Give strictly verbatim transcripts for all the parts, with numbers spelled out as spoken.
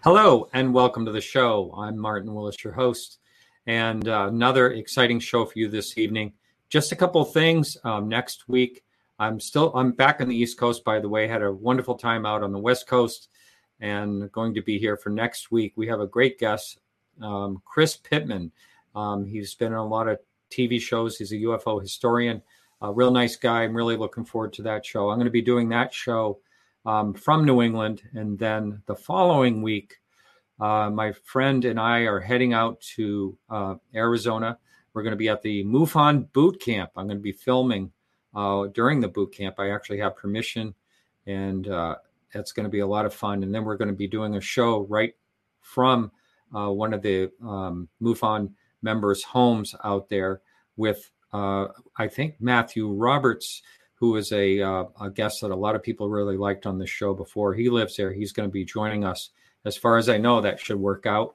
Hello and welcome to the show. I'm Martin Willis, your host, and uh, another exciting show for you this evening. Just a couple of things. Um, next week, I'm still I'm back on the East Coast. By the way, had a wonderful time out on the West Coast, and going to be here for next week. We have a great guest, um, Chris Pittman. Um, he's been in a lot of T V shows. He's a U F O historian, a real nice guy. I'm really looking forward to that show. I'm going to be doing that show Um, from New England. And then the following week, uh, my friend and I are heading out to uh, Arizona. We're going to be at the MUFON boot camp. I'm going to be filming uh, during the boot camp. I actually have permission, and uh, it's going to be a lot of fun. And then we're going to be doing a show right from uh, one of the um, MUFON members' homes out there with, uh, I think, Matthew Roberts, who is a, uh, a guest that a lot of people really liked on the show before. He lives there. He's going to be joining us. As far as I know, that should work out.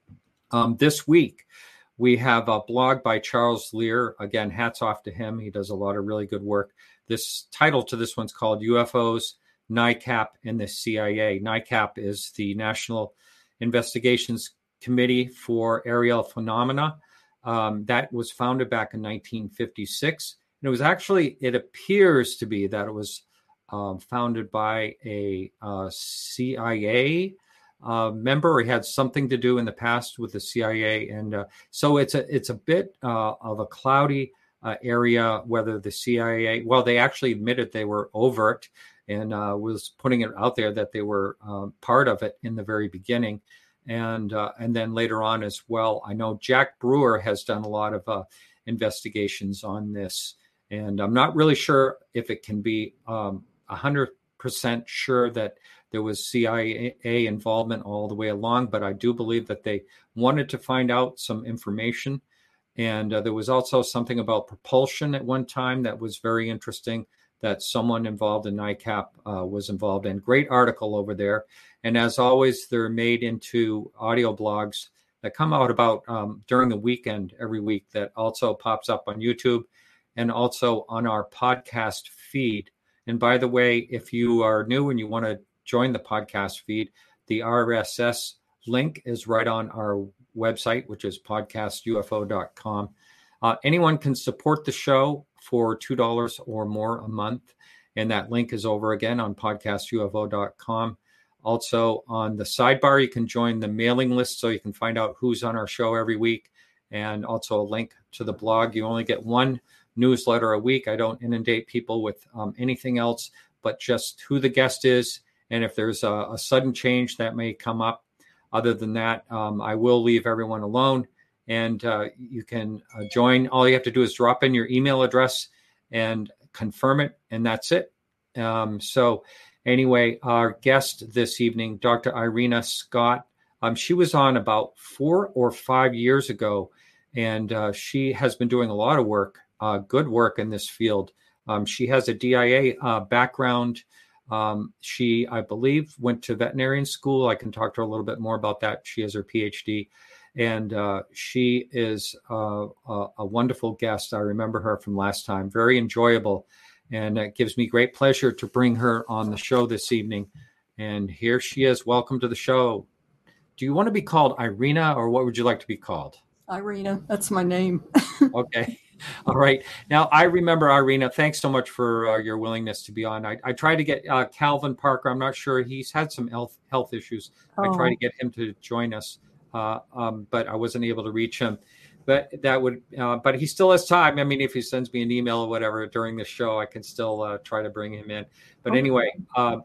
Um, this week, we have a blog by Charles Lear. Again, hats off to him. He does a lot of really good work. This title to this one's called U F Os, NICAP, and the C I A. NICAP is the National Investigations Committee for Aerial Phenomena. Um, that was founded back in nineteen fifty-six. It was actually, it appears to be that it was um, founded by a uh, C I A uh, member, or he had something to do in the past with the C I A. And uh, so it's a it's a bit uh, of a cloudy uh, area, whether the C I A, well, they actually admitted they were overt and uh, was putting it out there that they were uh, part of it in the very beginning. And, uh, and then later on as well, I know Jack Brewer has done a lot of uh, investigations on this. And I'm not really sure if it can be um, one hundred percent sure that there was C I A involvement all the way along, but I do believe that they wanted to find out some information. And uh, there was also something about propulsion at one time that was very interesting, that someone involved in NICAP uh, was involved in. Great article over there. And as always, they're made into audio blogs that come out about um, during the weekend every week, that also pops up on YouTube and also on our podcast feed. And by the way, if you are new and you want to join the podcast feed, the R S S link is right on our website, which is podcast U F O dot com. Uh, anyone can support the show for two dollars or more a month. And that link is over again on podcast U F O dot com. Also on the sidebar, you can join the mailing list so you can find out who's on our show every week. And also a link to the blog. You only get one newsletter a week. I don't inundate people with um, anything else, but just who the guest is. And if there's a, a sudden change that may come up. Other than that, um, I will leave everyone alone, and uh, you can uh, join. All you have to do is drop in your email address and confirm it, and that's it. Um, so anyway, our guest this evening, Doctor Irena Scott, um, she was on about four or five years ago, and uh, she has been doing a lot of work, uh, good work in this field. Um, she has a D I A uh, background. Um, she, I believe, went to veterinarian school. I can talk to her a little bit more about that. She has her P H D, and uh, she is uh, a, a wonderful guest. I remember her from last time, very enjoyable, and it gives me great pleasure to bring her on the show this evening. And here she is. Welcome to the show. Do you want to be called Irena, or what would you like to be called? Irena, that's my name. Okay. All right. Now, I remember, Irena, thanks so much for uh, your willingness to be on. I, I tried to get uh, Calvin Parker. I'm not sure. He's had some health, health issues. Oh. I tried to get him to join us, uh, um, but I wasn't able to reach him. But that would, uh, but he still has time. I mean, if he sends me an email or whatever during the show, I can still uh, try to bring him in. But okay. Anyway, uh,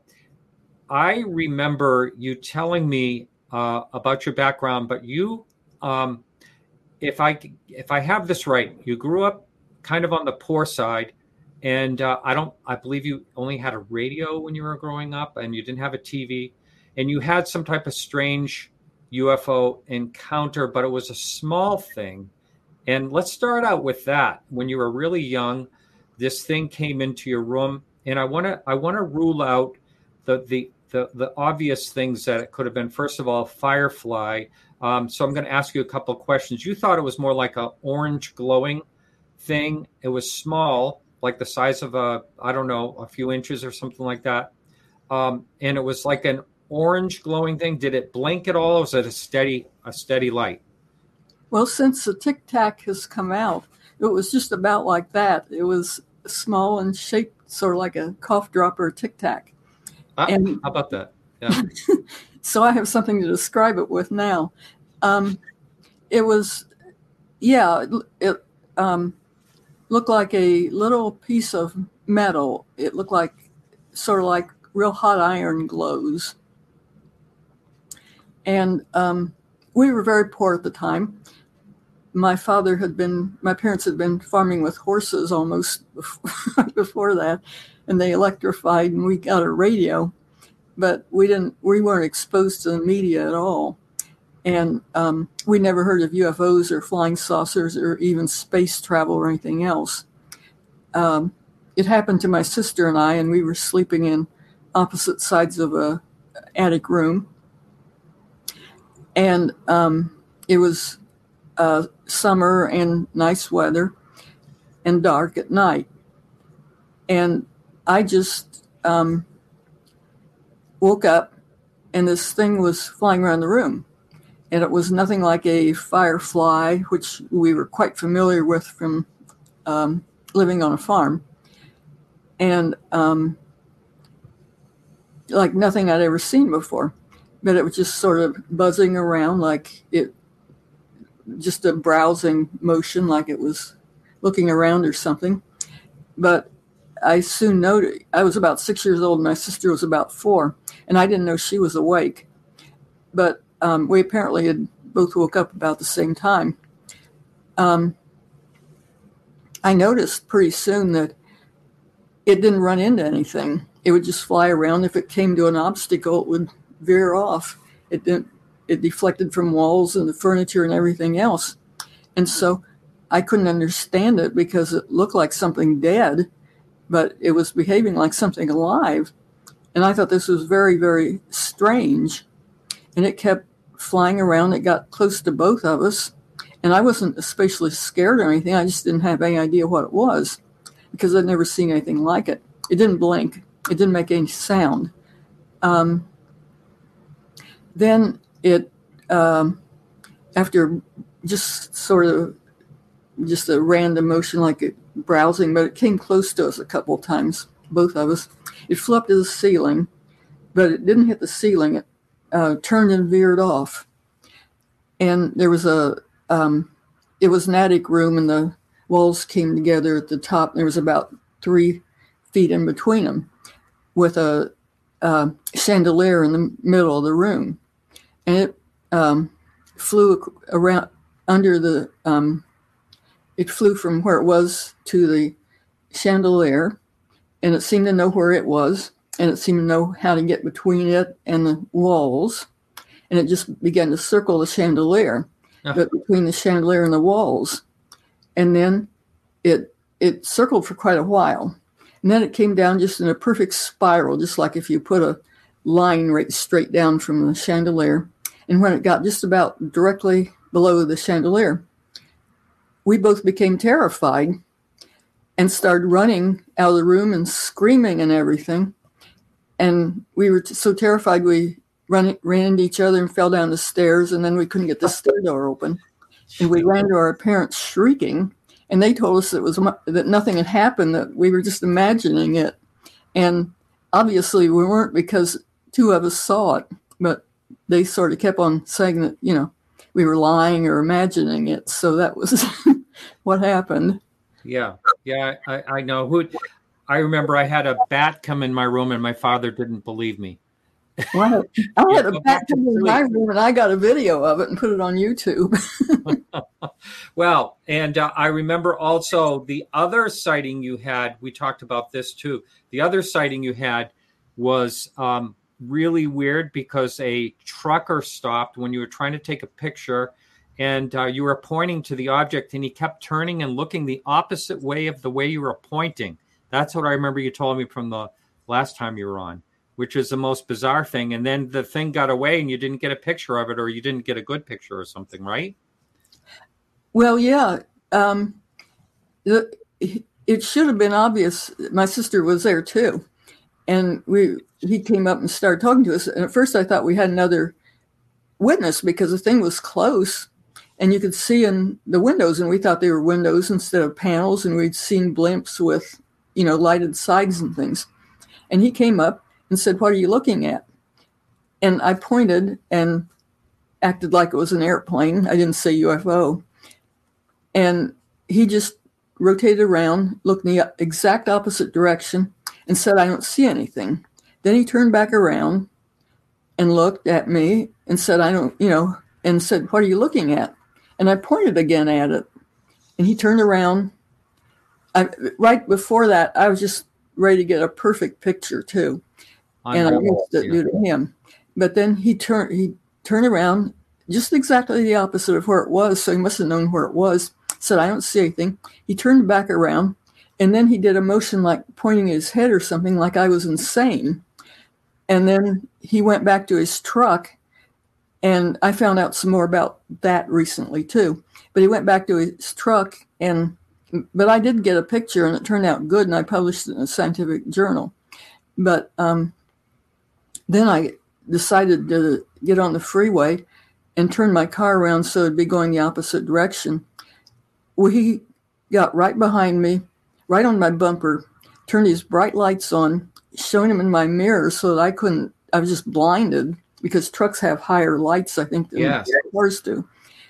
I remember you telling me uh, about your background, but you, um, if I if I have this right, you grew up kind of on the poor side, and uh, I don't. I believe you only had a radio when you were growing up, and you didn't have a T V, and you had some type of strange U F O encounter, but it was a small thing. And let's start out with that. When you were really young, this thing came into your room, and I want to I want to rule out the the the the obvious things that it could have been. First of all, Firefly. Um, so I'm going to ask you a couple of questions. You thought it was more like a orange glowing thing. It was small, like the size of a, I don't know, a few inches or something like that. Um, and it was like an orange glowing thing? Did it blink at all, or was it a steady a steady light? Well, since the Tic Tac has come out, it was just about like that. It was small and shaped sort of like a cough drop or a Tic Tac. Ah, And how about that? Yeah. so I have something to describe it with now. Um, it was, yeah, it, it um, looked like a little piece of metal. It looked like sort of like real hot iron glows. And um, we were very poor at the time. My father had been, my parents had been farming with horses almost before, before that, and they electrified, and we got a radio, but we didn't, we weren't exposed to the media at all. And um, we never heard of U F Os or flying saucers or even space travel or anything else. Um, it happened to my sister and I, and we were sleeping in opposite sides of a attic room. And um, it was uh, summer and nice weather and dark at night. And I just um, woke up, and this thing was flying around the room. And it was nothing like a firefly, which we were quite familiar with from um, living on a farm. And um, like nothing I'd ever seen before. But it was just sort of buzzing around like it, just a browsing motion, like it was looking around or something. But I soon noted, I was about six years old, and my sister was about four, and I didn't know she was awake. But um, we apparently had both woke up about the same time. Um, I noticed pretty soon that it didn't run into anything. It would just fly around. If it came to an obstacle, it would veer off. It didn't. It deflected from walls and the furniture and everything else. And so I couldn't understand it because it looked like something dead, but it was behaving like something alive. And I thought this was very, very strange. And it kept flying around. It got close to both of us. And I wasn't especially scared or anything. I just didn't have any idea what it was because I'd never seen anything like it. It didn't blink. It didn't make any sound. Um, then it, um, after just sort of just a random motion like it browsing, but it came close to us a couple of times, both of us. It flew up to the ceiling, but it didn't hit the ceiling. It uh, turned and veered off. And there was a, um, it was an attic room, and the walls came together at the top. There was about three feet in between them with a, a chandelier in the middle of the room. And it um, flew around under the, um, it flew from where it was to the chandelier, and it seemed to know where it was, and it seemed to know how to get between it and the walls. And it just began to circle the chandelier, oh. but between the chandelier and the walls. And then it it circled for quite a while. And then it came down just in a perfect spiral, just like if you put a line right straight down from the chandelier. And when it got just about directly below the chandelier, we both became terrified and started running out of the room and screaming and everything. And we were t- so terrified we run, ran into each other and fell down the stairs, and then we couldn't get the stair door open. And we ran to our parents shrieking, and they told us it was that nothing had happened, that we were just imagining it. And obviously we weren't, because two of us saw it, but they sort of kept on saying that, you know, we were lying or imagining it. So that was what happened. Yeah. Yeah. I, I know who, I remember I had a bat come in my room, and my father didn't believe me. Well, I had, I had a bat come in my room, and I got a video of it and put it on YouTube. Well, and uh, I remember also the other sighting you had, we talked about this too. The other sighting you had was um, really weird because a trucker stopped when you were trying to take a picture, and uh, you were pointing to the object, and he kept turning and looking the opposite way of the way you were pointing. That's what I remember you told me from the last time you were on, which is the most bizarre thing. And then the thing got away, and you didn't get a picture of it, or you didn't get a good picture or something, right? Well, yeah. Um, it should have been obvious. My sister was there too. And we he came up and started talking to us. And at first I thought we had another witness because the thing was close and you could see in the windows, and we thought they were windows instead of panels. And we'd seen blimps with, you know, lighted sides and things. And he came up and said, "What are you looking at?" And I pointed and acted like it was an airplane. I didn't say U F O. And he just rotated around, looked in the exact opposite direction, and said, "I don't see anything." Then he turned back around and looked at me and said, "I don't, you know," and said, "What are you looking at?" And I pointed again at it. And he turned around. I, right before that, I was just ready to get a perfect picture too. And I missed it due to him. But then he turned he turned around just exactly the opposite of where it was. So he must have known where it was. Said, "I don't see anything." He turned back around, and then he did a motion like pointing his head or something, like I was insane. And then he went back to his truck, and I found out some more about that recently too. But he went back to his truck, and but I did get a picture, and it turned out good, and I published it in a scientific journal. But um, then I decided to get on the freeway and turn my car around so it'd be going the opposite direction. Well, he got right behind me, right on my bumper, turned his bright lights on, showing them in my mirror so that I couldn't, I was just blinded because trucks have higher lights, I think, than yes. cars do.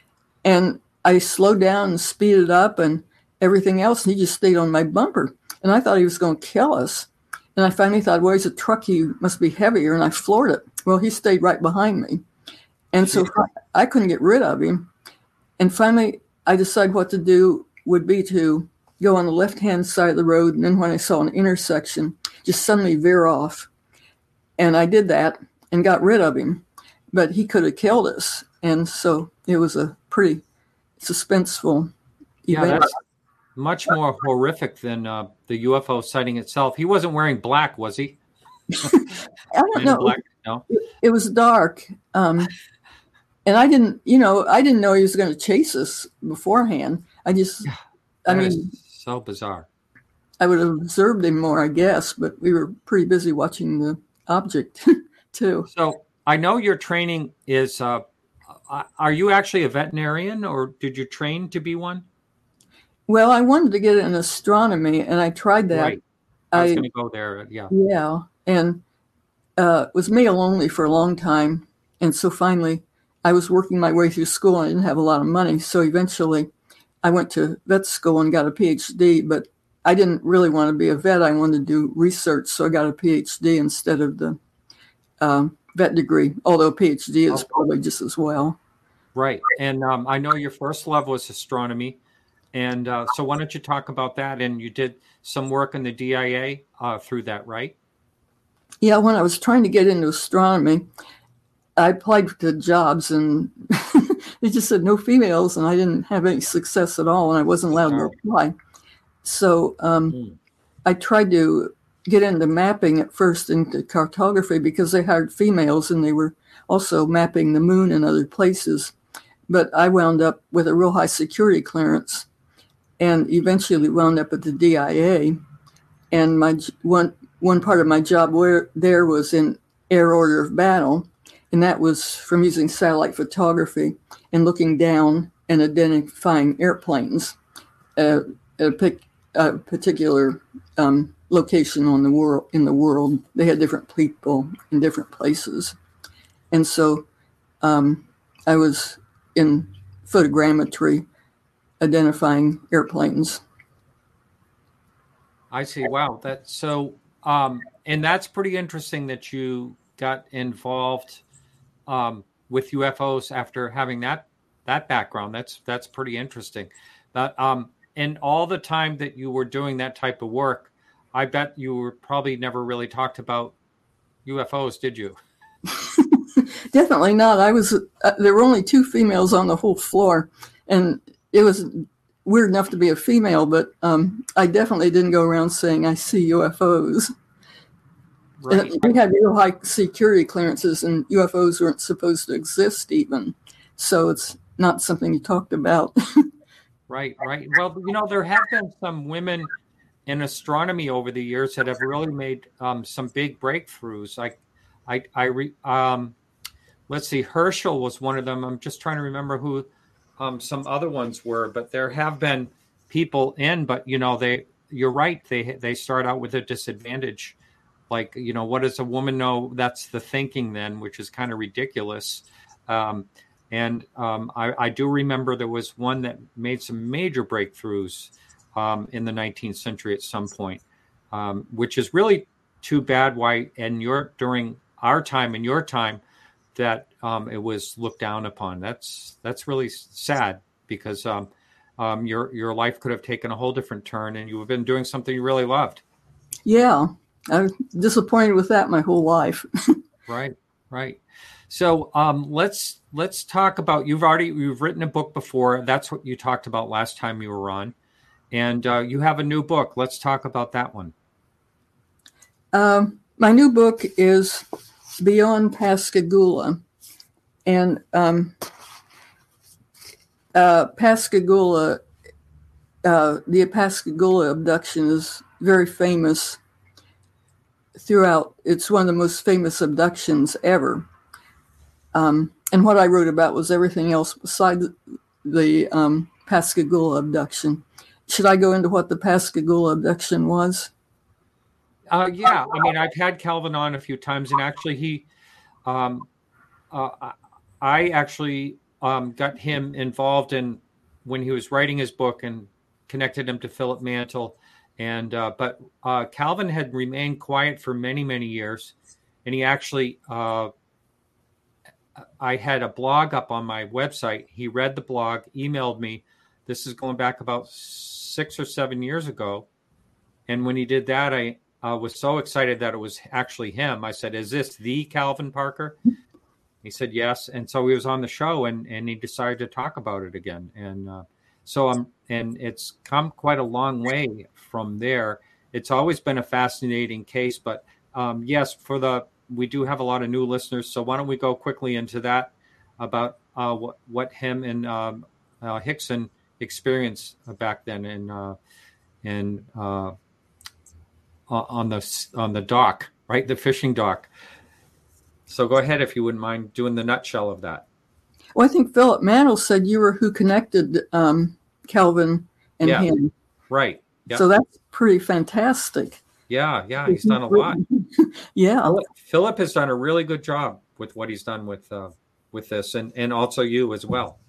And I slowed down and speeded up and everything else, and he just stayed on my bumper. And I thought he was going to kill us. And I finally thought, well, he's a truck, he must be heavier, and I floored it. Well, he stayed right behind me. And so I couldn't get rid of him. And finally, I decided what to do would be to go on the left-hand side of the road, and then when I saw an intersection, just suddenly veer off. And I did that and got rid of him. But he could have killed us. And so it was a pretty suspenseful yeah, event. That's much more horrific than uh, the U F O sighting itself. He wasn't wearing black, was he? I don't know. Black? No. It, it was dark. Um, and I didn't, you know, I didn't know he was going to chase us beforehand. I just, I mean, so bizarre. I would have observed him more, I guess, but we were pretty busy watching the object too. So I know your training is, uh, are you actually a veterinarian, or did you train to be one? Well, I wanted to get in astronomy, and I tried that. Right. I was going to go there. Yeah. Yeah. And uh, it was male only for a long time. And so finally, I was working my way through school, and I didn't have a lot of money. So eventually, I went to vet school and got a P H D, but I didn't really want to be a vet. I wanted to do research, so I got a P H D instead of the um, vet degree, although a P H D is probably just as well. Right. And um, I know your first love was astronomy. And uh, so why don't you talk about that? And you did some work in the D I A uh, through that, right? Yeah, when I was trying to get into astronomy, I applied to jobs, and they just said no females, and I didn't have any success at all, and I wasn't allowed to apply. So um, mm. I tried to get into mapping at first, into cartography, because they hired females, and they were also mapping the moon and other places. But I wound up with a real high security clearance, and eventually wound up at the D I A. And my one one part of my job where there was in air order of battle, and that was from using satellite photography and looking down and identifying airplanes uh, at a, pic, a particular um, location on the world in the world. They had different people in different places, and so um, I was in photogrammetry, identifying airplanes. I see. Wow. That's so, um, and that's pretty interesting that you got involved um, with U F Os after having that that background. That's that's pretty interesting. But um, and all the time that you were doing that type of work, I bet you were probably never really talked about U F Os, did you? Definitely not. I was. Uh, there were only two females on the whole floor, and it was weird enough to be a female, but um, I definitely didn't go around saying I see U F Os. Right. We had real high security clearances, and U F Os weren't supposed to exist even. So it's not something you talked about. Right, right. Well, you know, there have been some women in astronomy over the years that have really made um, some big breakthroughs. Like, I, I, re, um, let's see, Herschel was one of them. I'm just trying to remember who um, some other ones were, but there have been people in. But you know, they, you're right. They they start out with a disadvantage. Like, you know, what does a woman know? That's the thinking then, which is kind of ridiculous. Um, and um, I, I do remember there was one that made some major breakthroughs um, in the nineteenth century at some point, um, which is really too bad. Why, and your during our time and your time, that um, it was looked down upon. That's that's really sad, because um, um, your your life could have taken a whole different turn, and you have been doing something you really loved. Yeah, I was disappointed with that my whole life. Right, right. So um, let's let's talk about, you've already you've written a book before. That's what you talked about last time you were on, and uh, you have a new book. Let's talk about that one. Um, my new book is Beyond Pascagoula, and um, uh, Pascagoula, uh, the Pascagoula abduction is very famous throughout. It's one of the most famous abductions ever. Um, and what I wrote about was everything else besides the um, Pascagoula abduction. Should I go into what the Pascagoula abduction was? Uh, yeah, I mean, I've had Calvin on a few times, and actually, he, um, uh, I actually um, got him involved in when he was writing his book and connected him to Philip Mantle. And uh, but uh, Calvin had remained quiet for many, many years, and he actually. Uh, I had a blog up on my website. He read the blog, emailed me. This is going back about six or seven years ago. And when he did that, I uh, was so excited that it was actually him. I said, "Is this the Calvin Parker?" He said, "Yes." And so he was on the show, and, and he decided to talk about it again. And uh, so I'm, and it's come quite a long way from there. It's always been a fascinating case, but um, yes, for the, we do have a lot of new listeners. So why don't we go quickly into that about uh, what, what him and um, uh, Hickson experienced back then in, uh, in, uh, on the, on the dock, right? The fishing dock. So go ahead, if you wouldn't mind doing the nutshell of that. Well, I think Philip Mantle said you were who connected um, Calvin and yeah, him. Right. Yep. So that's pretty fantastic. Yeah, yeah, he's done a lot. yeah, Philip, Philip has done a really good job with what he's done with uh, with this, and, and also you as well.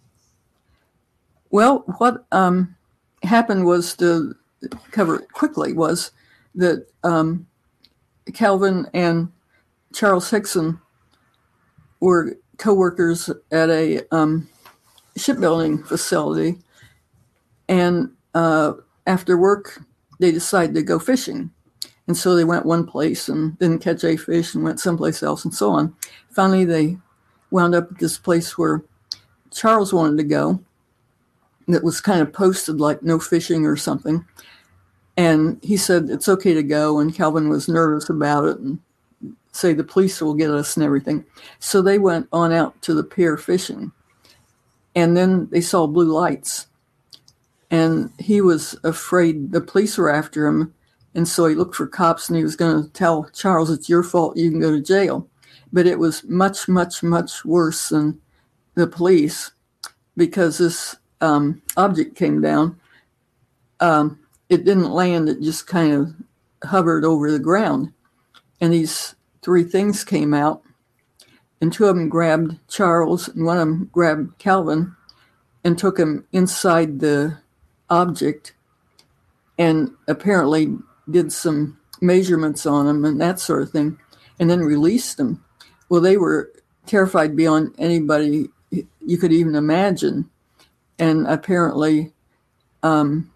Well, what um, happened was, to cover it quickly, was that um, Calvin and Charles Hickson were co-workers at a um, shipbuilding facility, and uh, after work, they decided to go fishing. And so they went one place and didn't catch a fish and went someplace else and so on. Finally, they wound up at this place where Charles wanted to go. That was kind of posted like no fishing or something. And he said, it's okay to go. And Calvin was nervous about it and say the police will get us and everything. So they went on out to the pier fishing. And then they saw blue lights. And he was afraid the police were after him. And so he looked for cops, and he was going to tell Charles, it's your fault, you can go to jail. But it was much, much, much worse than the police, because this um, object came down. Um, it didn't land, it just kind of hovered over the ground. And these three things came out, and two of them grabbed Charles, and one of them grabbed Calvin and took him inside the object, and apparently did some measurements on him and that sort of thing, and then released him. Well, they were terrified beyond anybody you could even imagine. And apparently um,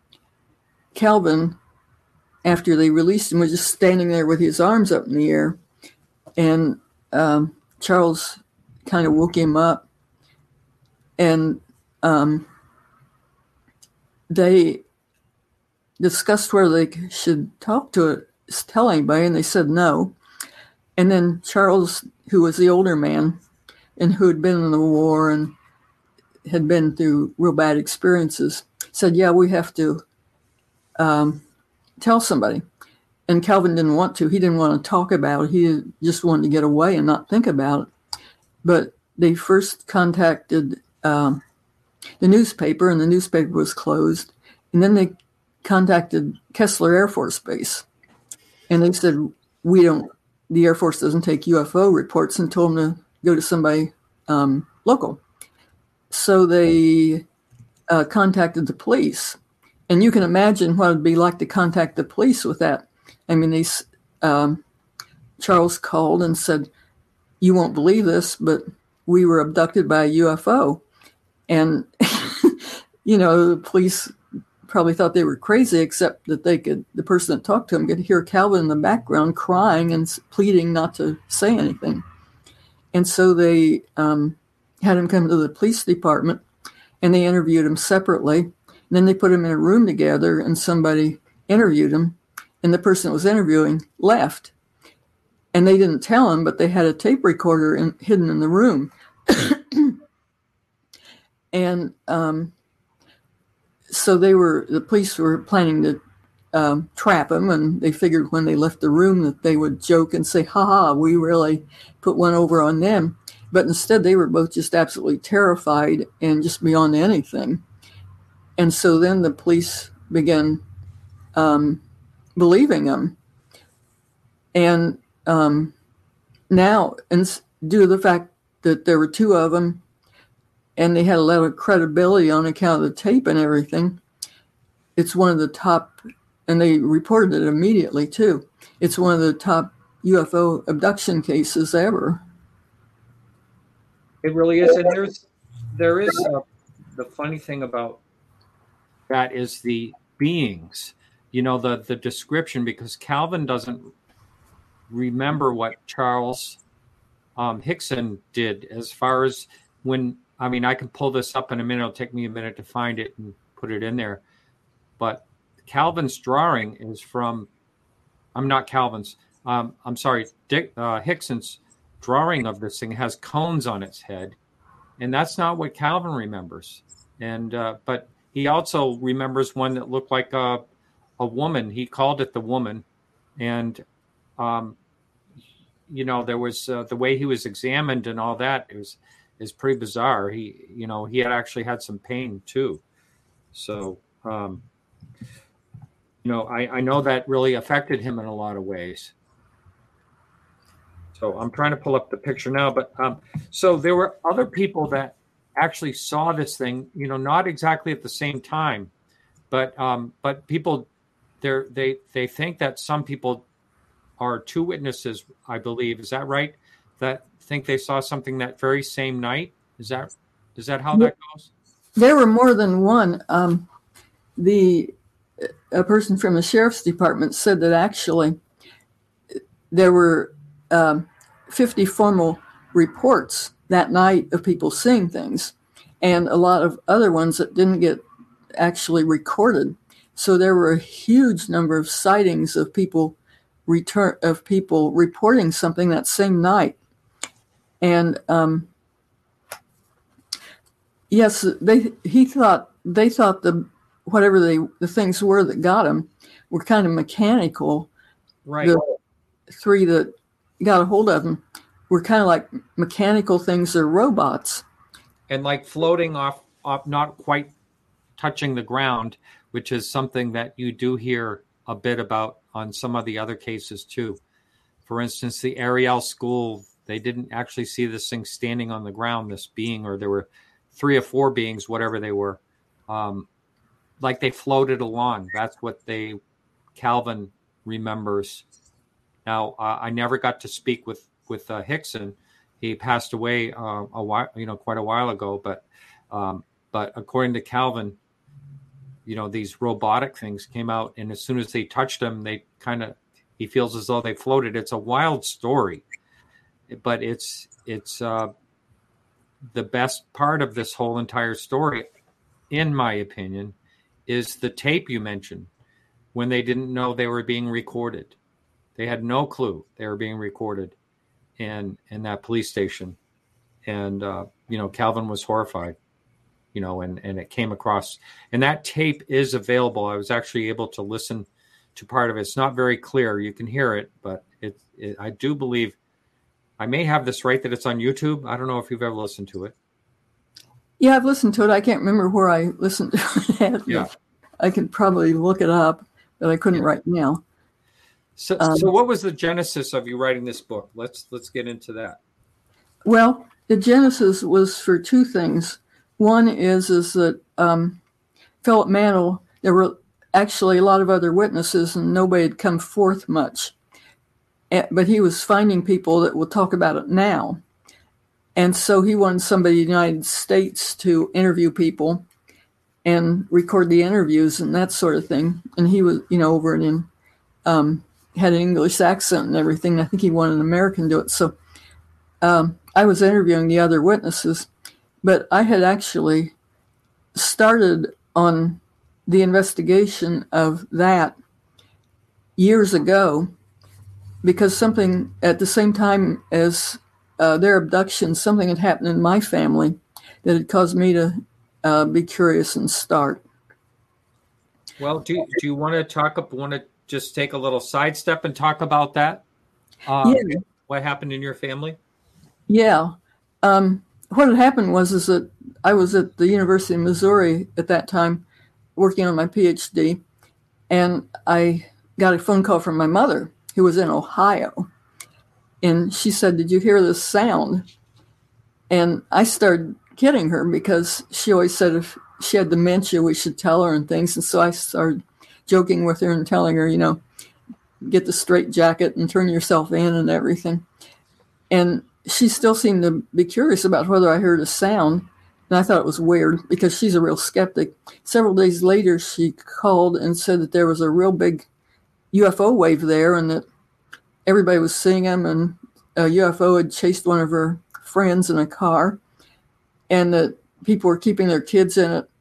Calvin, after they released him, was just standing there with his arms up in the air. And um, Charles kind of woke him up. And um, they discussed whether they should talk to it, tell anybody, and they said no. And then Charles, who was the older man and who had been in the war and had been through real bad experiences, said, yeah, we have to um, tell somebody. And Calvin didn't want to. He didn't want to talk about it. He just wanted to get away and not think about it. But they first contacted um, the newspaper, and the newspaper was closed. And then they contacted Kessler Air Force Base. And they said, we don't, the Air Force doesn't take U F O reports, and told them to go to somebody um, local. So they uh, contacted the police. And you can imagine what it would be like to contact the police with that. I mean, they, um, Charles called and said, you won't believe this, but we were abducted by a U F O. And, you know, the police probably thought they were crazy, except that they could, the person that talked to him could hear Calvin in the background crying and pleading not to say anything. And so they um, had him come to the police department, and they interviewed him separately. And then they put him in a room together, and somebody interviewed him. And the person that was interviewing left. And they didn't tell him, but they had a tape recorder in, hidden in the room. and um, so they were, the police were planning to um, trap him. And they figured when they left the room that they would joke and say, ha ha, we really put one over on them. But instead, they were both just absolutely terrified and just beyond anything. And so then the police began um, believing him. And um, now, and due to the fact that there were two of them, and they had a lot of credibility on account of the tape and everything, it's one of the top, and they reported it immediately too. It's one of the top U F O abduction cases ever. It really is. And there's, there is a, the funny thing about that is the beings. You know, the, the description, because Calvin doesn't remember what Charles um, Hickson did as far as when, I mean, I can pull this up in a minute. It'll take me a minute to find it and put it in there. But Calvin's drawing is from, I'm not Calvin's, um, I'm sorry, Dick, uh, Hickson's drawing of this thing has cones on its head. And that's not what Calvin remembers. And, uh, but he also remembers one that looked like a, a woman. He called it the woman. And, um, you know, there was uh, the way he was examined and all that is is pretty bizarre. He, you know, he had actually had some pain too. So, um, you know, I, I know that really affected him in a lot of ways. So I'm trying to pull up the picture now, but um, so there were other people that actually saw this thing, you know, not exactly at the same time, but um, but people, they they they think that some people are two witnesses, I believe. Is that right? That think they saw something that very same night. Is that is that how that goes? There were more than one. Um, the a person from the sheriff's department said that actually there were um, fifty formal reports that night of people seeing things, and a lot of other ones that didn't get actually recorded. So there were a huge number of sightings of people return of people reporting something that same night. And um, yes, they he thought they thought the whatever they the things were that got him were kind of mechanical. Right. The three that got a hold of him were kind of like mechanical things or robots. And like floating off, off, not quite touching the ground, which is something that you do hear a bit about on some of the other cases too. For instance, the Ariel school, they didn't actually see this thing standing on the ground, this being, or there were three or four beings, whatever they were, um, like they floated along. That's what they, Calvin remembers. Now, uh, I never got to speak with, with uh, Hickson. He passed away uh, a while, you know, quite a while ago. But, um, but according to Calvin, you know, these robotic things came out, and as soon as they touched him, they kind of, he feels as though they floated. It's a wild story, but it's, it's uh, the best part of this whole entire story, in my opinion, is the tape you mentioned when they didn't know they were being recorded. They had no clue they were being recorded in, in that police station. And, uh, you know, Calvin was horrified, you know, and, and it came across. And that tape is available. I was actually able to listen to part of it. It's not very clear. You can hear it, but it, it I do believe I may have this right that it's on YouTube. I don't know if you've ever listened to it. Yeah, I've listened to it. I can't remember where I listened to it. Yeah. I could probably look it up, but I couldn't Yeah. right now. So, Um, so what was the genesis of you writing this book? Let's let's get into that. Well, the genesis was for two things. One is is that um, Philip Mantle, there were actually a lot of other witnesses, and nobody had come forth much. Eh, But he was finding people that will talk about it now. And so he wanted somebody in the United States to interview people and record the interviews and that sort of thing. And he was, you know, over in, um, had an English accent and everything. I think he wanted an American to do it. So um, I was interviewing the other witnesses, but I had actually started on the investigation of that years ago, because something at the same time as uh, their abduction, something had happened in my family that had caused me to uh, be curious and start. Well, do do you want to talk? Want to just take a little sidestep and talk about that? Um, Yeah. What happened in your family? Yeah. Um, what had happened was is that I was at the University of Missouri at that time working on my PhD, and I got a phone call from my mother, who was in Ohio. And she said, "Did you hear this sound?" And I started kidding her because she always said if she had dementia, we should tell her and things. And so I started joking with her and telling her, you know, get the straight jacket and turn yourself in and everything. And she still seemed to be curious about whether I heard a sound. And I thought it was weird because she's a real skeptic. Several days later, she called and said that there was a real big U F O wave there and that everybody was seeing them, and a U F O had chased one of her friends in a car, and that people were keeping their kids in it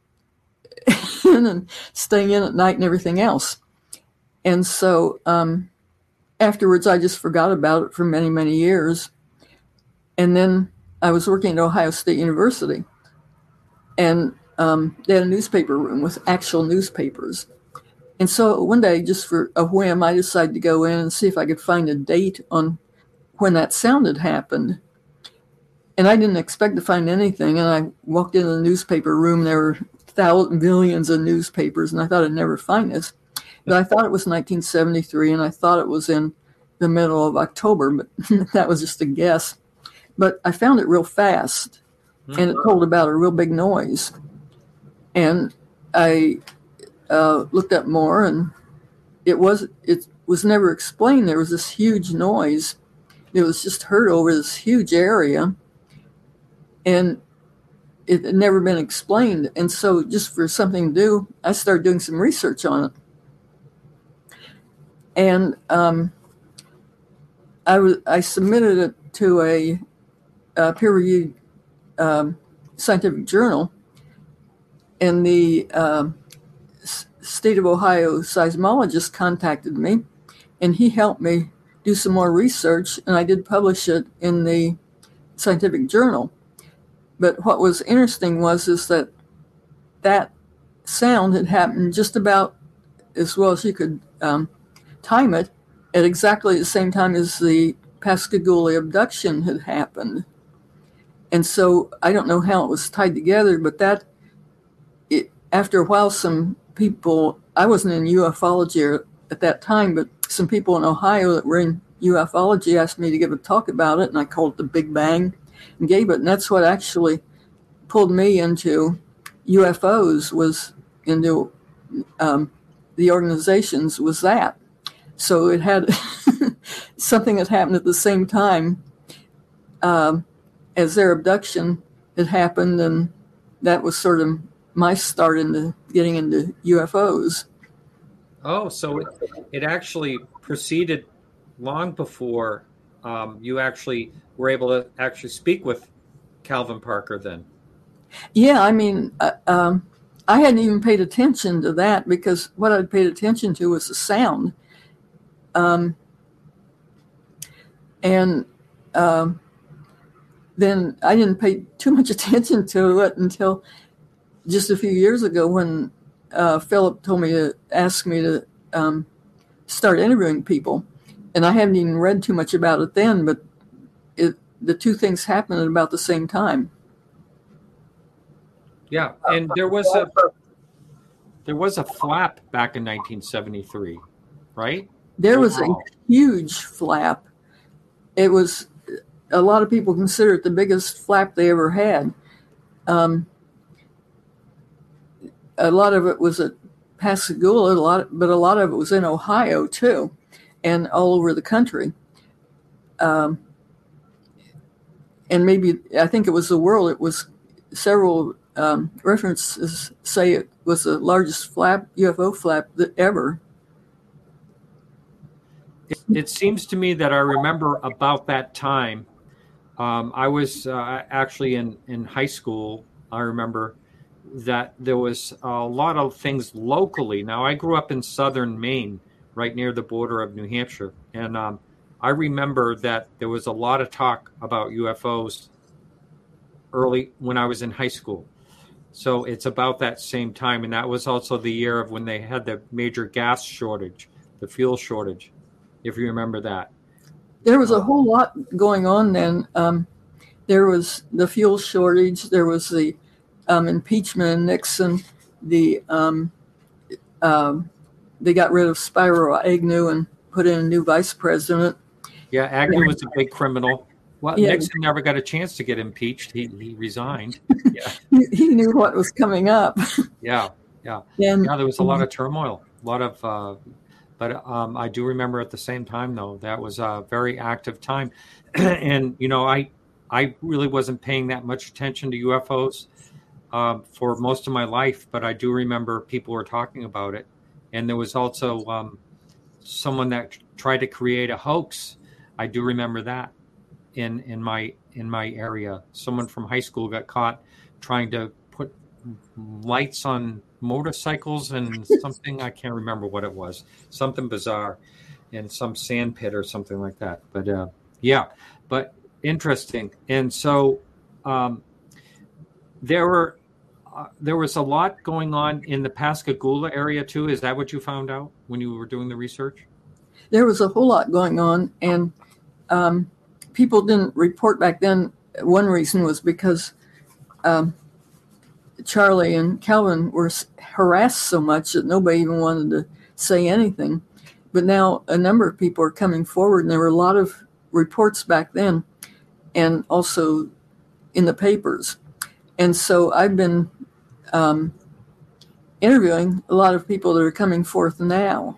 and staying in at night and everything else. And so um, afterwards, I just forgot about it for many, many years. And then I was working at Ohio State University, and um, they had a newspaper room with actual newspapers. And so one day, just for a whim, I decided to go in and see if I could find a date on when that sound had happened. And I didn't expect to find anything. And I walked into the newspaper room. There were thousands, millions of newspapers, and I thought I'd never find this. But I thought it was nineteen seventy-three, and I thought it was in the middle of October, but that was just a guess. But I found it real fast, and it told about a real big noise. And I uh, looked up more, and it was it was never explained. There was this huge noise. It was just heard over this huge area, and it had never been explained. And so just for something to do, I started doing some research on it. And um, I, w- I submitted it to a, a peer-reviewed um, scientific journal, and the uh, S- state of Ohio seismologist contacted me, and he helped me do some more research, and I did publish it in the scientific journal. But what was interesting was is that that sound had happened just about as well as you could um, time it at exactly the same time as the Pascagoula abduction had happened. And so I don't know how it was tied together, but that, it, after a while, some people, I wasn't in ufology at that time, but some people in Ohio that were in ufology asked me to give a talk about it, and I called it the Big Bang and gave it. And that's what actually pulled me into U F Os, was into um, the organizations, was that. So it had something that happened at the same time um, as their abduction had happened, and that was sort of my start into getting into U F Os. Oh, so it, it actually proceeded long before um, you actually were able to actually speak with Calvin Parker then. Yeah, I mean, uh, um, I hadn't even paid attention to that, because what I'd paid attention to was the sound. Um, and um, then I didn't pay too much attention to it until just a few years ago when uh, Philip told me to ask me to um, start interviewing people. And I hadn't even read too much about it then, but it, the two things happened at about the same time. Yeah, and there was a there was a flap back in nineteen seventy-three, right? There was a huge flap. It was, a lot of people consider it the biggest flap they ever had. Um, a lot of it was at Pascagoula, a lot, but a lot of it was in Ohio too, and all over the country. Um, and maybe, I think it was the world, it was several um, references say it was the largest flap, U F O flap that ever. It, it seems to me that I remember about that time. Um, I was uh, actually in, in high school. I remember that there was a lot of things locally. Now, I grew up in southern Maine, right near the border of New Hampshire. And um, I remember that there was a lot of talk about U F Os early when I was in high school. So it's about that same time. And that was also the year of when they had the major gas shortage, the fuel shortage, if you remember that. There was a whole lot going on then. Um, there was the fuel shortage. There was the um, impeachment of Nixon. The um, um, they got rid of Spiro Agnew and put in a new vice president. Yeah, Agnew was a big criminal. Well, yeah. Nixon never got a chance to get impeached. He he resigned. Yeah. he, he knew what was coming up. yeah, yeah. And, yeah, there was a lot of turmoil, a lot of... Uh, But um, I do remember at the same time, though, that was a very active time. And, you know, I I really wasn't paying that much attention to U F Os um, for most of my life, but I do remember people were talking about it. And there was also um, someone that tried to create a hoax. I do remember that in, in my in my area. Someone from high school got caught trying to put lights on motorcycles and something, I can't remember what it was, something bizarre in some sand pit or something like that. But uh, yeah, but interesting. And so um, there were uh, there was a lot going on in the Pascagoula area too. Is that what you found out when you were doing the research? There was a whole lot going on, and um, people didn't report back then. One reason was because um, Charlie and Calvin were harassed so much that nobody even wanted to say anything. But now a number of people are coming forward, and there were a lot of reports back then and also in the papers. And so I've been um, interviewing a lot of people that are coming forth now.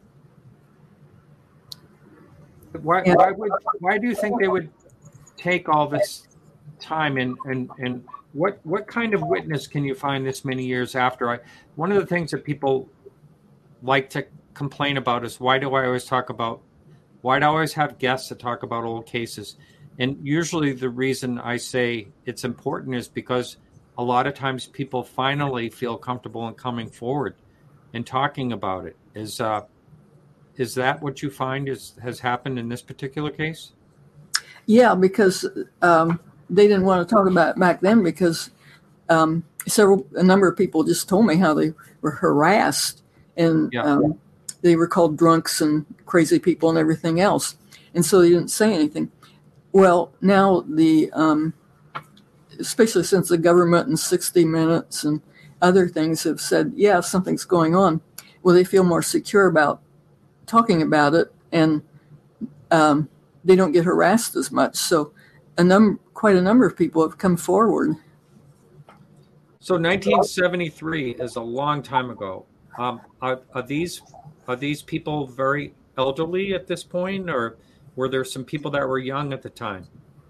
Why, and, why, would, why do you think they would take all this time and, and, and What what kind of witness can you find this many years after? I, one of the things that people like to complain about is, why do I always talk about, why do I always have guests that talk about old cases? And usually the reason I say it's important is because a lot of times people finally feel comfortable in coming forward and talking about it. Is uh, is that what you find is has happened in this particular case? Yeah, because um, they didn't want to talk about it back then because um, several, a number of people just told me how they were harassed and yeah. um, they were called drunks and crazy people and everything else. And so they didn't say anything. Well, now the, um, especially since the government and sixty minutes and other things have said, yeah, something's going on. Well, they feel more secure about talking about it, and um, they don't get harassed as much. So a num- quite a number of people have come forward. So nineteen seventy-three is a long time ago. Um, are, are these are these people very elderly at this point, or were there some people that were young at the time?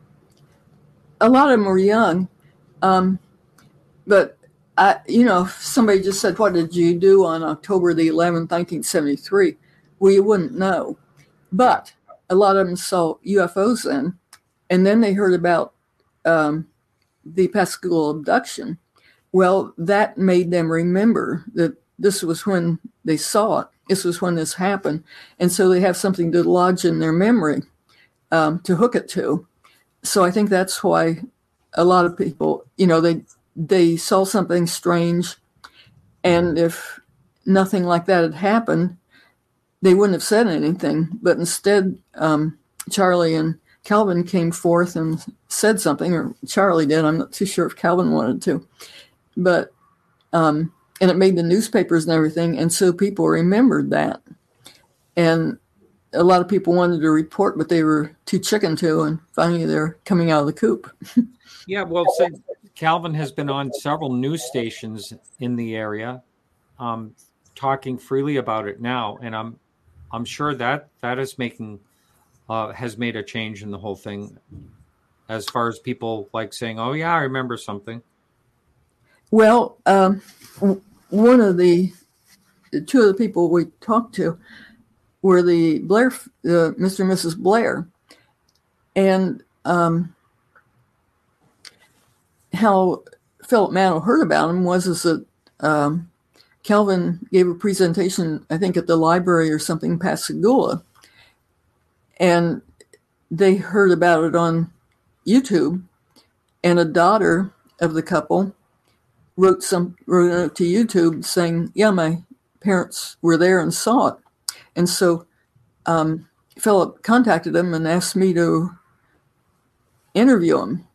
A lot of them were young, um, but I, you know, if somebody just said, "What did you do on October the eleventh, nineteen seventy-three?" Well, you wouldn't know. But a lot of them saw U F Os then, and then they heard about um, the Pascagoula abduction. Well, that made them remember that this was when they saw it. This was when this happened. And so they have something to lodge in their memory um, to hook it to. So I think that's why a lot of people, you know, they they saw something strange. And if nothing like that had happened, they wouldn't have said anything, but instead um, Charlie and Calvin came forth and said something, or Charlie did. I'm not too sure if Calvin wanted to, but um, and it made the newspapers and everything, and so people remembered that, and a lot of people wanted to report, but they were too chicken to, and finally they're coming out of the coop. Yeah, well, so Calvin has been on several news stations in the area, um, talking freely about it now, and I'm I'm sure that that is making uh, has made a change in the whole thing, as far as people like saying, "Oh yeah, I remember something." Well, um, one of the two of the people we talked to were the Blair, uh, Mister and Missus Blair, and um, how Philip Mantle heard about him was is that um, Calvin gave a presentation, I think, at the library or something in Pascagoula, and they heard about it on YouTube, and a daughter of the couple wrote some wrote a note to YouTube saying, "Yeah, my parents were there and saw it," and so um, Philip contacted him and asked me to interview him.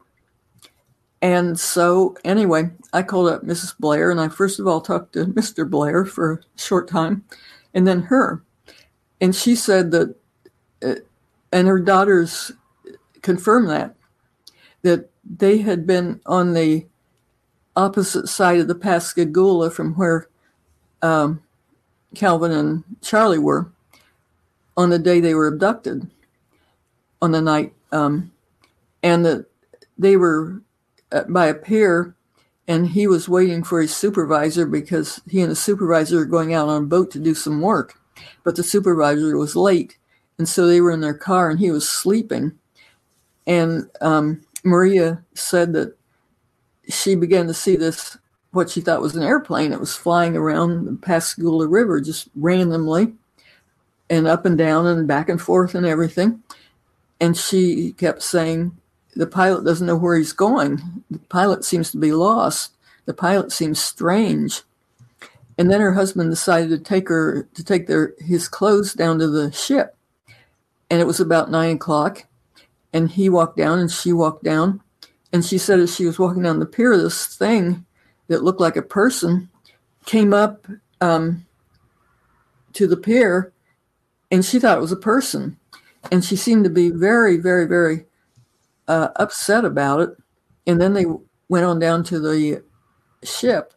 And so, anyway, I called up Missus Blair, and I first of all talked to Mister Blair for a short time, and then her. And she said that, uh, and her daughters confirmed that, that they had been on the opposite side of the Pascagoula from where um, Calvin and Charlie were on the day they were abducted, on the night, um, and that they were by a pier, and he was waiting for his supervisor because he and the supervisor were going out on a boat to do some work, but the supervisor was late, and so they were in their car and he was sleeping. And um, Maria said that she began to see this, what she thought was an airplane. It was flying around the Pascagoula River just randomly and up and down and back and forth and everything. And she kept saying, the pilot doesn't know where he's going. The pilot seems to be lost. The pilot seems strange. And then her husband decided to take her to take their his clothes down to the ship. And it was about nine o'clock. And he walked down and she walked down. And she said as she was walking down the pier, this thing that looked like a person came up um, to the pier, and she thought it was a person. And she seemed to be very, very, very Uh, upset about it. And then they went on down to the ship.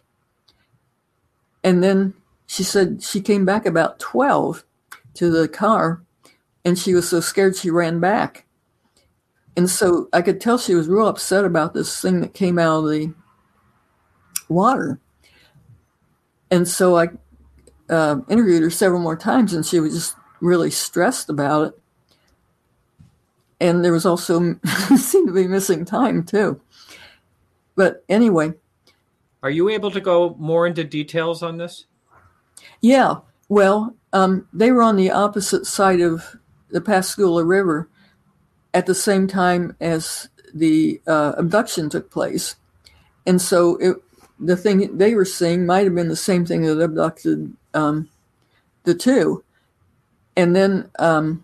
And then she said she came back about twelve to the car, and she was so scared she ran back. And so I could tell she was real upset about this thing that came out of the water. And so I uh, interviewed her several more times, and she was just really stressed about it. And there was also seemed to be missing time too. But anyway. Are you able to go more into details on this? Yeah. Well, um, they were on the opposite side of the Pascagoula River at the same time as the uh, abduction took place. And so it, the thing they were seeing might have been the same thing that abducted um, the two. And then um,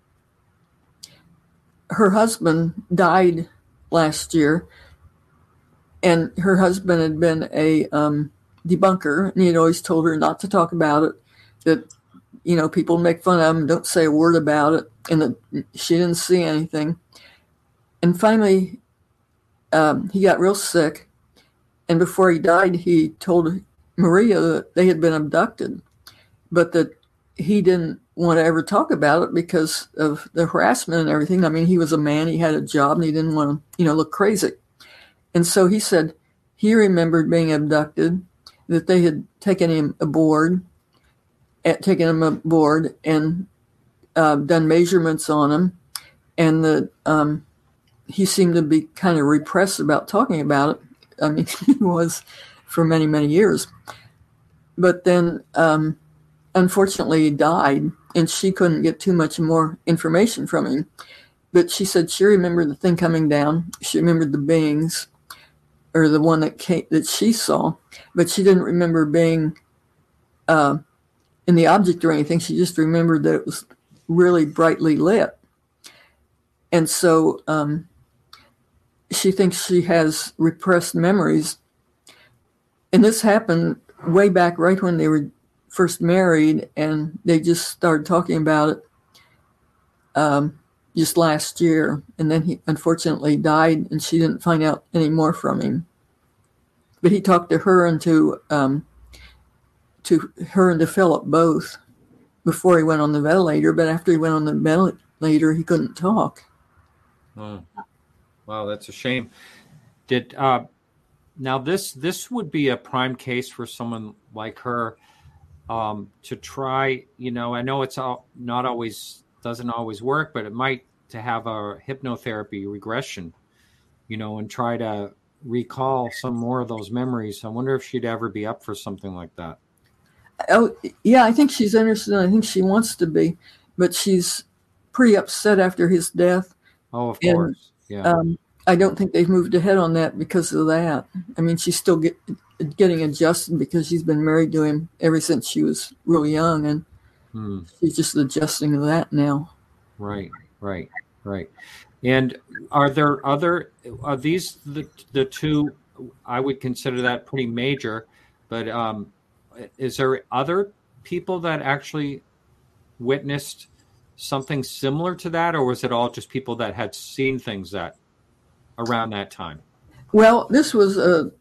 her husband died last year, and her husband had been a um, debunker, and he had always told her not to talk about it, that, you know, people make fun of him, don't say a word about it, and that she didn't see anything. And finally, um, he got real sick, and before he died, he told Maria that they had been abducted, but that he didn't want to ever talk about it because of the harassment and everything. I mean, he was a man, he had a job, and he didn't want to, you know, look crazy. And so he said he remembered being abducted, that they had taken him aboard, at, taken him aboard and uh, done measurements on him, and that um, he seemed to be kind of repressed about talking about it. I mean, he was for many, many years. But then, um, unfortunately, he died, and she couldn't get too much more information from him. But she said she remembered the thing coming down. She remembered the beings, or the one that came, that she saw, but she didn't remember being uh, in the object or anything. She just remembered that it was really brightly lit. And so um, she thinks she has repressed memories. And this happened way back right when they were first married, and they just started talking about it um, just last year. And then he unfortunately died, and she didn't find out any more from him. But he talked to her and to, um, to her and to Philip both before he went on the ventilator. But after he went on the ventilator, he couldn't talk. Oh. Wow, that's a shame. Did uh, now this this would be a prime case for someone like her um, to try. You know, I know it's all, not always doesn't always work, but it might to have a hypnotherapy regression. You know, and try to recall some more of those memories. I wonder if she'd ever be up for something like that. Oh, yeah, I think she's interested. I think she wants to be, but she's pretty upset after his death. Oh, of and, course. Yeah. Um, I don't think they've moved ahead on that because of that. I mean, she's still get, getting adjusted because she's been married to him ever since she was real young, and hmm. she's just adjusting to that now. Right, right, right. And are there other, are these the, the two, I would consider that pretty major, but um, is there other people that actually witnessed something similar to that, or was it all just people that had seen things that around that time? Well, this was a,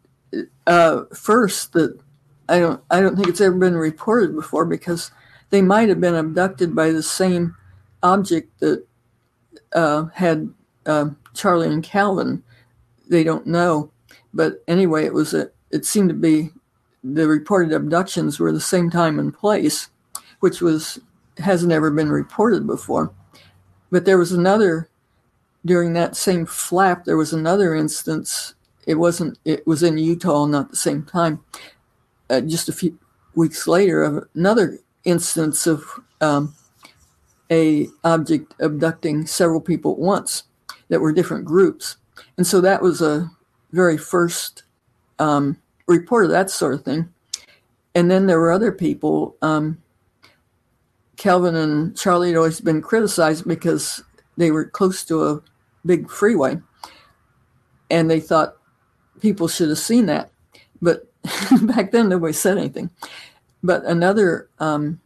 a first that I don't I don't think it's ever been reported before, because they might have been abducted by the same object that uh, had uh, Charlie and Calvin. They don't know, but anyway, it was a. It seemed to be the reported abductions were the same time and place, which was. Hasn't ever been reported before. But there was another, during that same flap, there was another instance. It wasn't, it was in Utah, not at the same time, uh, just a few weeks later, of another instance of um, a object abducting several people at once that were different groups. And so that was a very first um, report of that sort of thing. And then there were other people, um, Calvin and Charlie had always been criticized because they were close to a big freeway, and they thought people should have seen that. But back then, nobody said anything. But another um,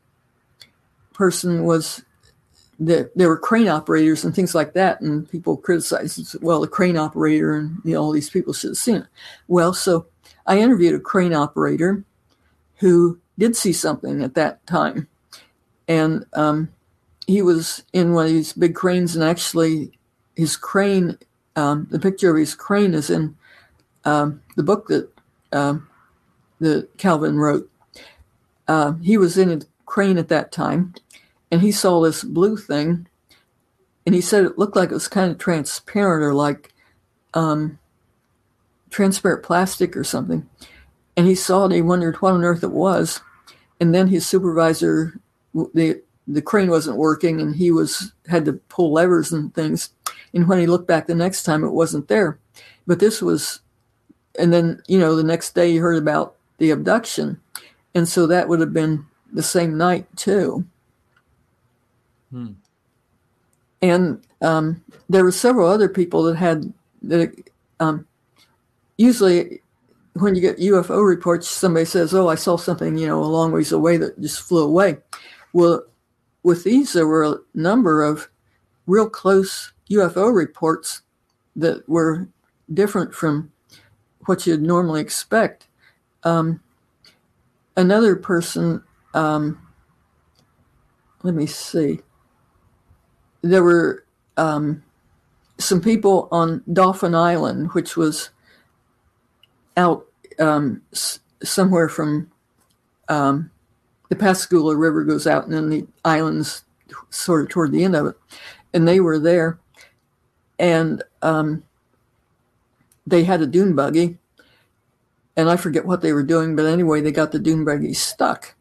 person was that there were crane operators and things like that, and people criticized, well, the crane operator and you know all these people should have seen it. Well, so I interviewed a crane operator who did see something at that time. And um, he was in one of these big cranes, and actually his crane, um, the picture of his crane is in um, the book that um, that Calvin wrote. Uh, he was in a crane at that time, and he saw this blue thing, and he said it looked like it was kind of transparent or like um, transparent plastic or something. And he saw it, and he wondered what on earth it was. And then his supervisor... The the crane wasn't working, and he was had to pull levers and things. And when he looked back the next time, it wasn't there. But this was, and then you know the next day he heard about the abduction, and so that would have been the same night too. Hmm. And um, there were several other people that had that. Um, usually, when you get U F O reports, somebody says, "Oh, I saw something, you know, a long ways away that just flew away." Well, with these, there were a number of real close U F O reports that were different from what you'd normally expect. Um, another person, um, let me see, there were um, some people on Dauphin Island, which was out um, s- somewhere from... Um, the Pascagoula River goes out, and then the islands sort of toward the end of it. And they were there, and um, they had a dune buggy, and I forget what they were doing, but anyway, they got the dune buggy stuck.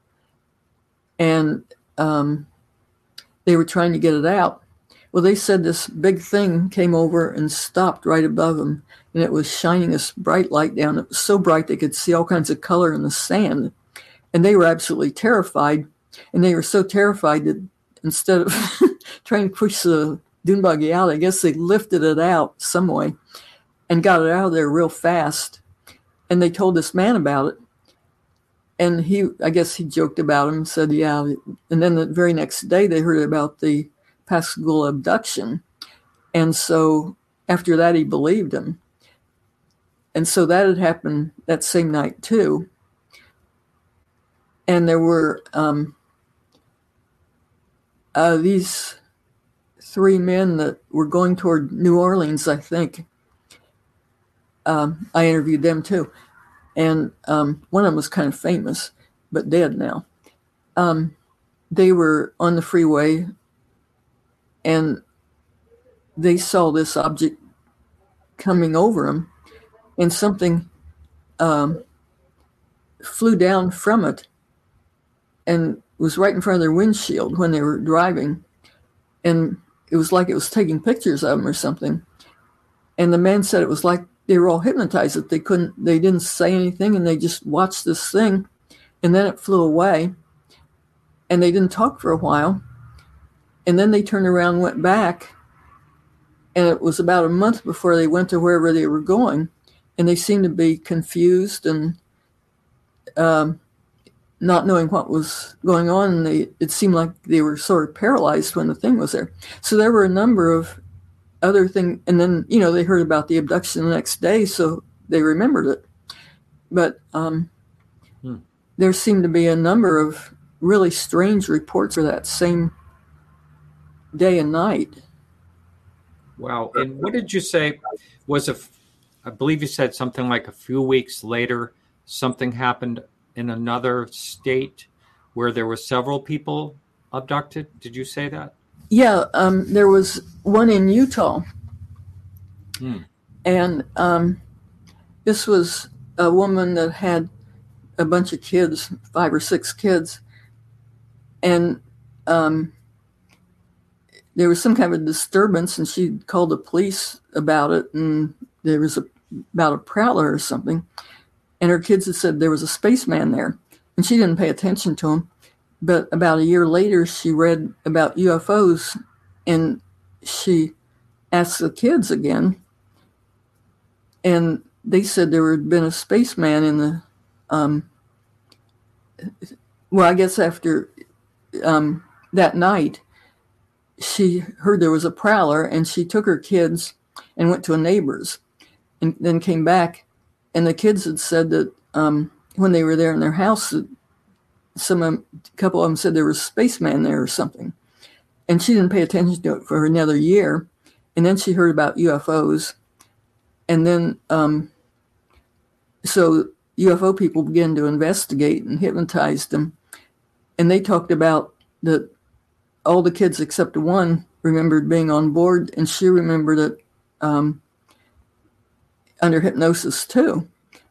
And um, they were trying to get it out. Well, they said this big thing came over and stopped right above them, and it was shining this bright light down. It was so bright they could see all kinds of color in the sand. And they were absolutely terrified. And they were so terrified that instead of trying to push the dune buggy out, I guess they lifted it out some way and got it out of there real fast. And they told this man about it. And he, I guess he joked about him and said, yeah. And then the very next day they heard about the Pascagoula abduction. And so after that, he believed him. And so that had happened that same night too. And there were um, uh, these three men that were going toward New Orleans, I think. Um, I interviewed them too. And um, one of them was kind of famous, but dead now. Um, they were on the freeway, and they saw this object coming over them, and something um, flew down from it and was right in front of their windshield when they were driving. And it was like it was taking pictures of them or something. And the man said it was like they were all hypnotized, that they couldn't, they didn't say anything, and they just watched this thing, and then it flew away, and they didn't talk for a while. And then they turned around and went back, and it was about a month before they went to wherever they were going, and they seemed to be confused and um, not knowing what was going on. And they, it seemed like they were sort of paralyzed when the thing was there. So there were a number of other things. And then, you know, they heard about the abduction the next day, so they remembered it. But um, hmm. there seemed to be a number of really strange reports for that same day and night. Wow. And what did you say was a, I believe you said something like a few weeks later, something happened in another state where there were several people abducted. Did you say that? Yeah. Um, there was one in Utah. Hmm. And um, this was a woman that had a bunch of kids, five or six kids. And um, there was some kind of a disturbance, and she called the police about it, and there was a, about a prowler or something. And her kids had said there was a spaceman there, and she didn't pay attention to him. But about a year later, she read about U F Os, and she asked the kids again, and they said there had been a spaceman in the, um, well, I guess after um, that night, she heard there was a prowler, and she took her kids and went to a neighbor's, and then came back. And the kids had said that um, when they were there in their house, some of them, a couple of them said there was a spaceman there or something. And she didn't pay attention to it for another year. And then she heard about U F Os. And then, um, so U F O people began to investigate and hypnotize them. And they talked about that all the kids except one remembered being on board, and she remembered it um, under hypnosis too.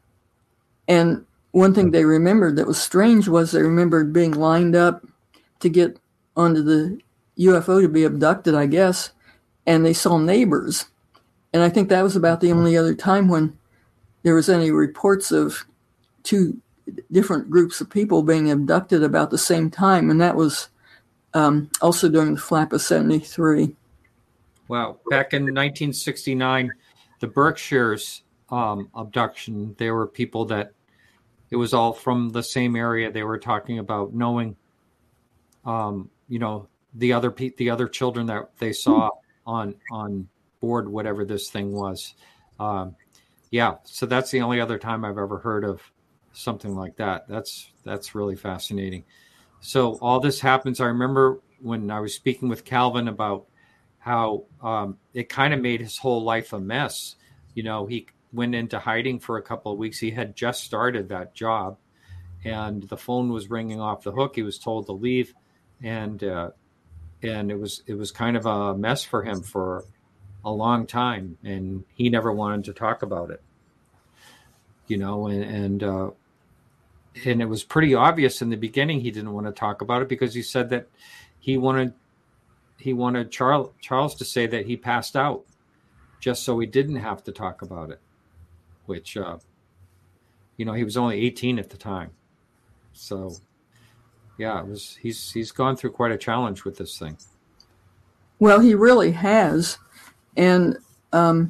And one thing they remembered that was strange was they remembered being lined up to get onto the U F O to be abducted, I guess, and they saw neighbors. And I think that was about the only other time when there was any reports of two different groups of people being abducted about the same time, and that was um, also during the flap of seventy-three. Wow. Back in nineteen sixty-nine, the Berkshires um, abduction, there were people that it was all from the same area. They were talking about knowing, um, you know, the other pe- the other children that they saw on on board, whatever this thing was. Um, yeah, so that's the only other time I've ever heard of something like that. That's that's really fascinating. So all this happens. I remember when I was speaking with Calvin about how um, it kind of made his whole life a mess. You know, he went into hiding for a couple of weeks. He had just started that job, and the phone was ringing off the hook. He was told to leave, and uh, and it was it was kind of a mess for him for a long time, and he never wanted to talk about it. You know, and and uh, and it was pretty obvious in the beginning he didn't want to talk about it, because he said that he wanted he wanted Charles Charles to say that he passed out, just so he didn't have to talk about it. Which, uh, you know, he was only eighteen at the time. So, yeah, it was. He's he's gone through quite a challenge with this thing. Well, he really has, and um,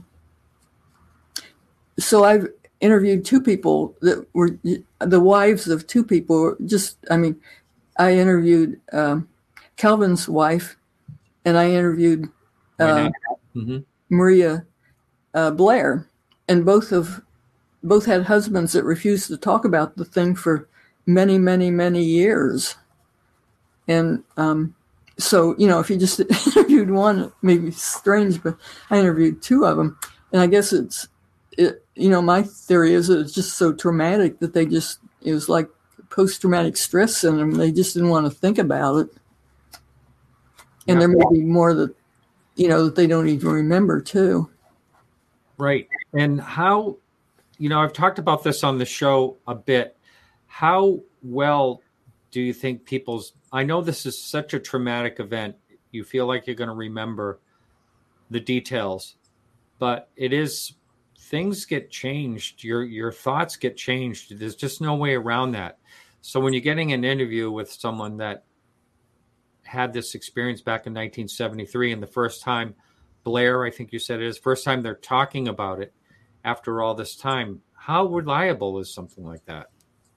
so I've interviewed two people that were the wives of two people. Just, I mean, I interviewed um, Calvin's wife, and I interviewed uh, mm-hmm. Maria uh, Blair, and both of both had husbands that refused to talk about the thing for many, many, many years. And um, so, you know, if you just interviewed one, it may be strange, but I interviewed two of them. And I guess it's, it, you know, my theory is that it's just so traumatic that they just, it was like post-traumatic stress syndrome. They just didn't want to think about it. And yeah. There may be more that, you know, that they don't even remember too. Right. And how, you know, I've talked about this on the show a bit. How well do you think people's, I know this is such a traumatic event. You feel like you're going to remember the details, but it is, things get changed. Your, your thoughts get changed. There's just no way around that. So when you're getting an interview with someone that had this experience back in nineteen seventy-three, and the first time Blair, I think you said it is, first time they're talking about it after all this time, how reliable is something like that?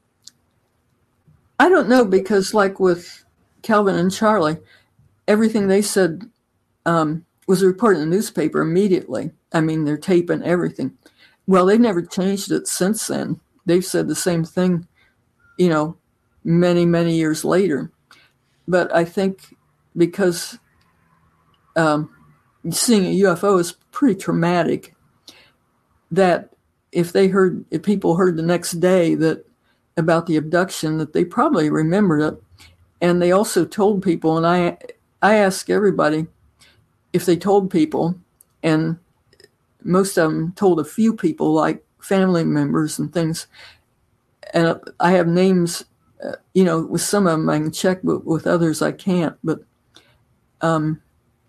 I don't know, because like with Calvin and Charlie, everything they said um, was reported in the newspaper immediately. I mean, their tape and everything. Well, they've never changed it since then. They've said the same thing, you know, many, many years later. But I think because um, seeing a U F O is pretty traumatic, that if they heard, if people heard the next day that about the abduction, that they probably remembered it. And they also told people, and I I asked everybody if they told people, and most of them told a few people, like family members and things. And I have names, uh, you know, with some of them I can check, but with others I can't. But um,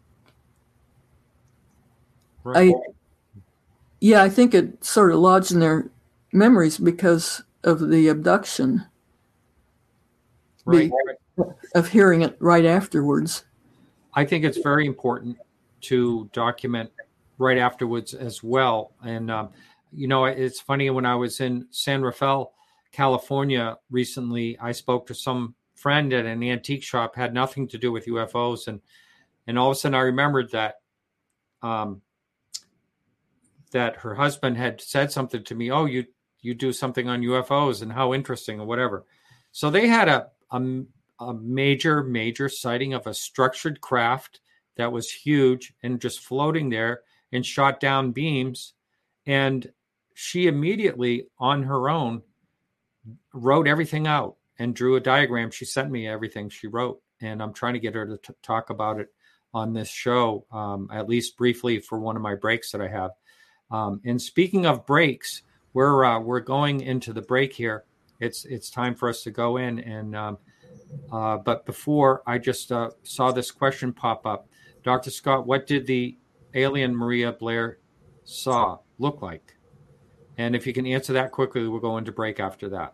right. I, yeah, I think it sort of lodged in their memories because of the abduction, right. the, of hearing it right afterwards. I think it's very important to document right afterwards as well. And, um, you know, it's funny, when I was in San Rafael, California recently, I spoke to some friend at an antique shop, had nothing to do with U F Os. And, and all of a sudden I remembered that, um, that her husband had said something to me, oh, you, you do something on U F Os, and how interesting, or whatever. So they had a, a, a major, major sighting of a structured craft that was huge and just floating there and shot down beams. And she immediately on her own wrote everything out and drew a diagram. She sent me everything she wrote, and I'm trying to get her to t- talk about it on this show, um, at least briefly, for one of my breaks that I have. Um, and speaking of breaks, we're uh, we're going into the break here. It's it's time for us to go in, and um, uh, but before, I just uh, saw this question pop up. Doctor Scott, what did the alien Maria Blair saw look like? And if you can answer that quickly, we'll go into break after that.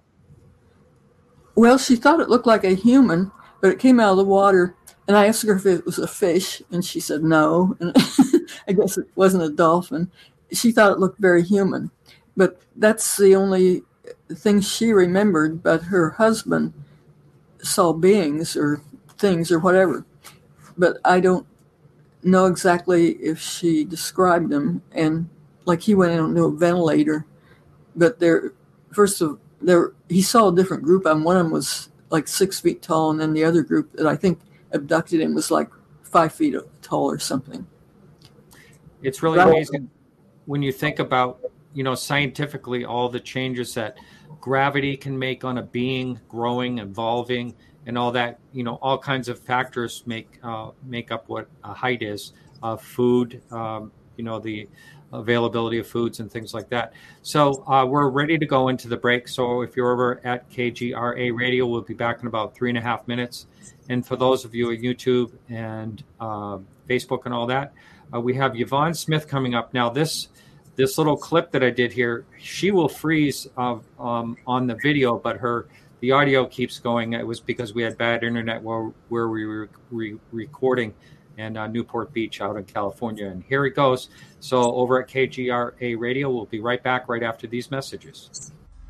Well, she thought it looked like a human, but it came out of the water. And I asked her if it was a fish, and she said no. And I guess it wasn't a dolphin. She thought it looked very human. But that's the only thing she remembered. But her husband saw beings or things or whatever. But I don't know exactly if she described them. And like he went into a ventilator. But there, first of there, he saw a different group. And one of them was like six feet tall, and then the other group that I think abducted him was like five feet tall or something. It's really right. amazing when you think about, you know, scientifically, all the changes that gravity can make on a being growing, evolving, and all that. You know, all kinds of factors make uh, make up what a height is. Uh, food, um, you know, the availability of foods and things like that. So uh, we're ready to go into the break. So if you're over at K G R A Radio, we'll be back in about three and a half minutes. And for those of you at YouTube and uh, Facebook and all that, uh, we have Yvonne Smith coming up. Now, this this little clip that I did here, she will freeze uh, um, on the video, but her the the audio keeps going. It was because we had bad internet where, where we were re- recording in uh, Newport Beach out in California. And here it goes. So over at K G R A Radio, we'll be right back right after these messages.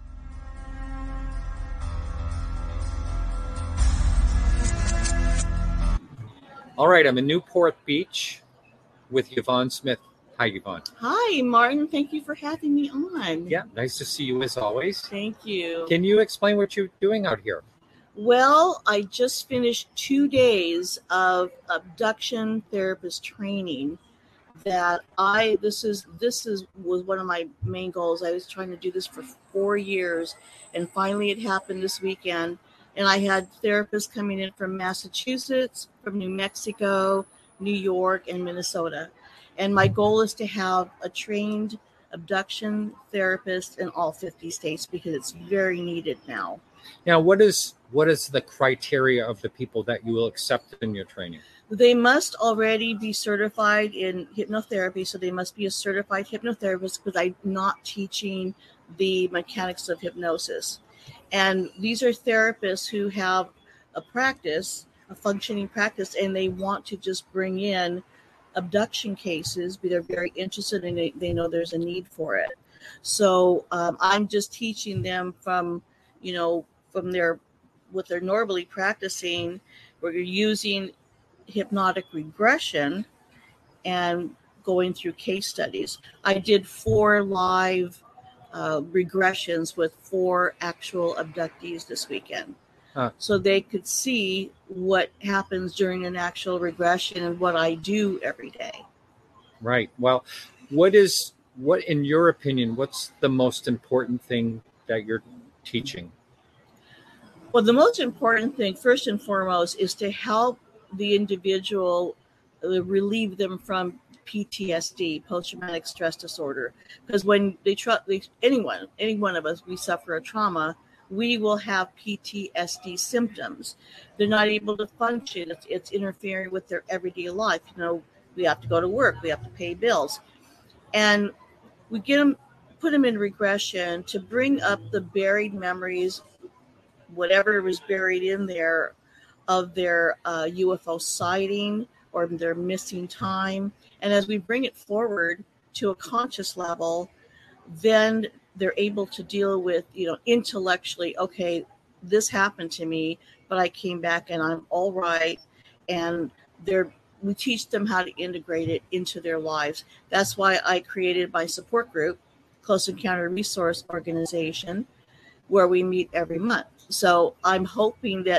All right, I'm in Newport Beach with Yvonne Smith. Hi, Yvonne. Hi, Martin. Thank you for having me on. Yeah, nice to see you as always. Thank you. Can you explain what you're doing out here? Well, I just finished two days of abduction therapist training. That I this is this is was one of my main goals. I was trying to do this for four years, and finally it happened this weekend. And I had therapists coming in from Massachusetts, from New Mexico, New York, and Minnesota. And my goal is to have a trained abduction therapist in all fifty states because it's very needed now. Now, what is what is the criteria of the people that you will accept in your training? They must already be certified in hypnotherapy, so they must be a certified hypnotherapist because I'm not teaching the mechanics of hypnosis. And these are therapists who have a practice, a functioning practice, and they want to just bring in abduction cases, but they're very interested in it. They know there's a need for it. So um, I'm just teaching them from, you know, from their, what they're normally practicing, where you're using hypnotic regression and going through case studies. I did four live uh, regressions with four actual abductees this weekend. Huh. So they could see what happens during an actual regression and what I do every day. Right. Well, what is, what in your opinion, what's the most important thing that you're teaching? Well, the most important thing, first and foremost, is to help the individual uh, relieve them from P T S D, post-traumatic stress disorder. Because when they try, anyone, any one of us, we suffer a trauma, we will have P T S D symptoms. They're not able to function. It's, it's interfering with their everyday life. You know, we have to go to work. We have to pay bills. And we get them, put them in regression to bring up the buried memories, whatever was buried in there, of their uh, U F O sighting or their missing time. And as we bring it forward to a conscious level, then they're able to deal with, you know, intellectually, okay, this happened to me, but I came back and I'm all right. And they're, we teach them how to integrate it into their lives. That's why I created my support group, Close Encounter Resource Organization, where we meet every month. So I'm hoping that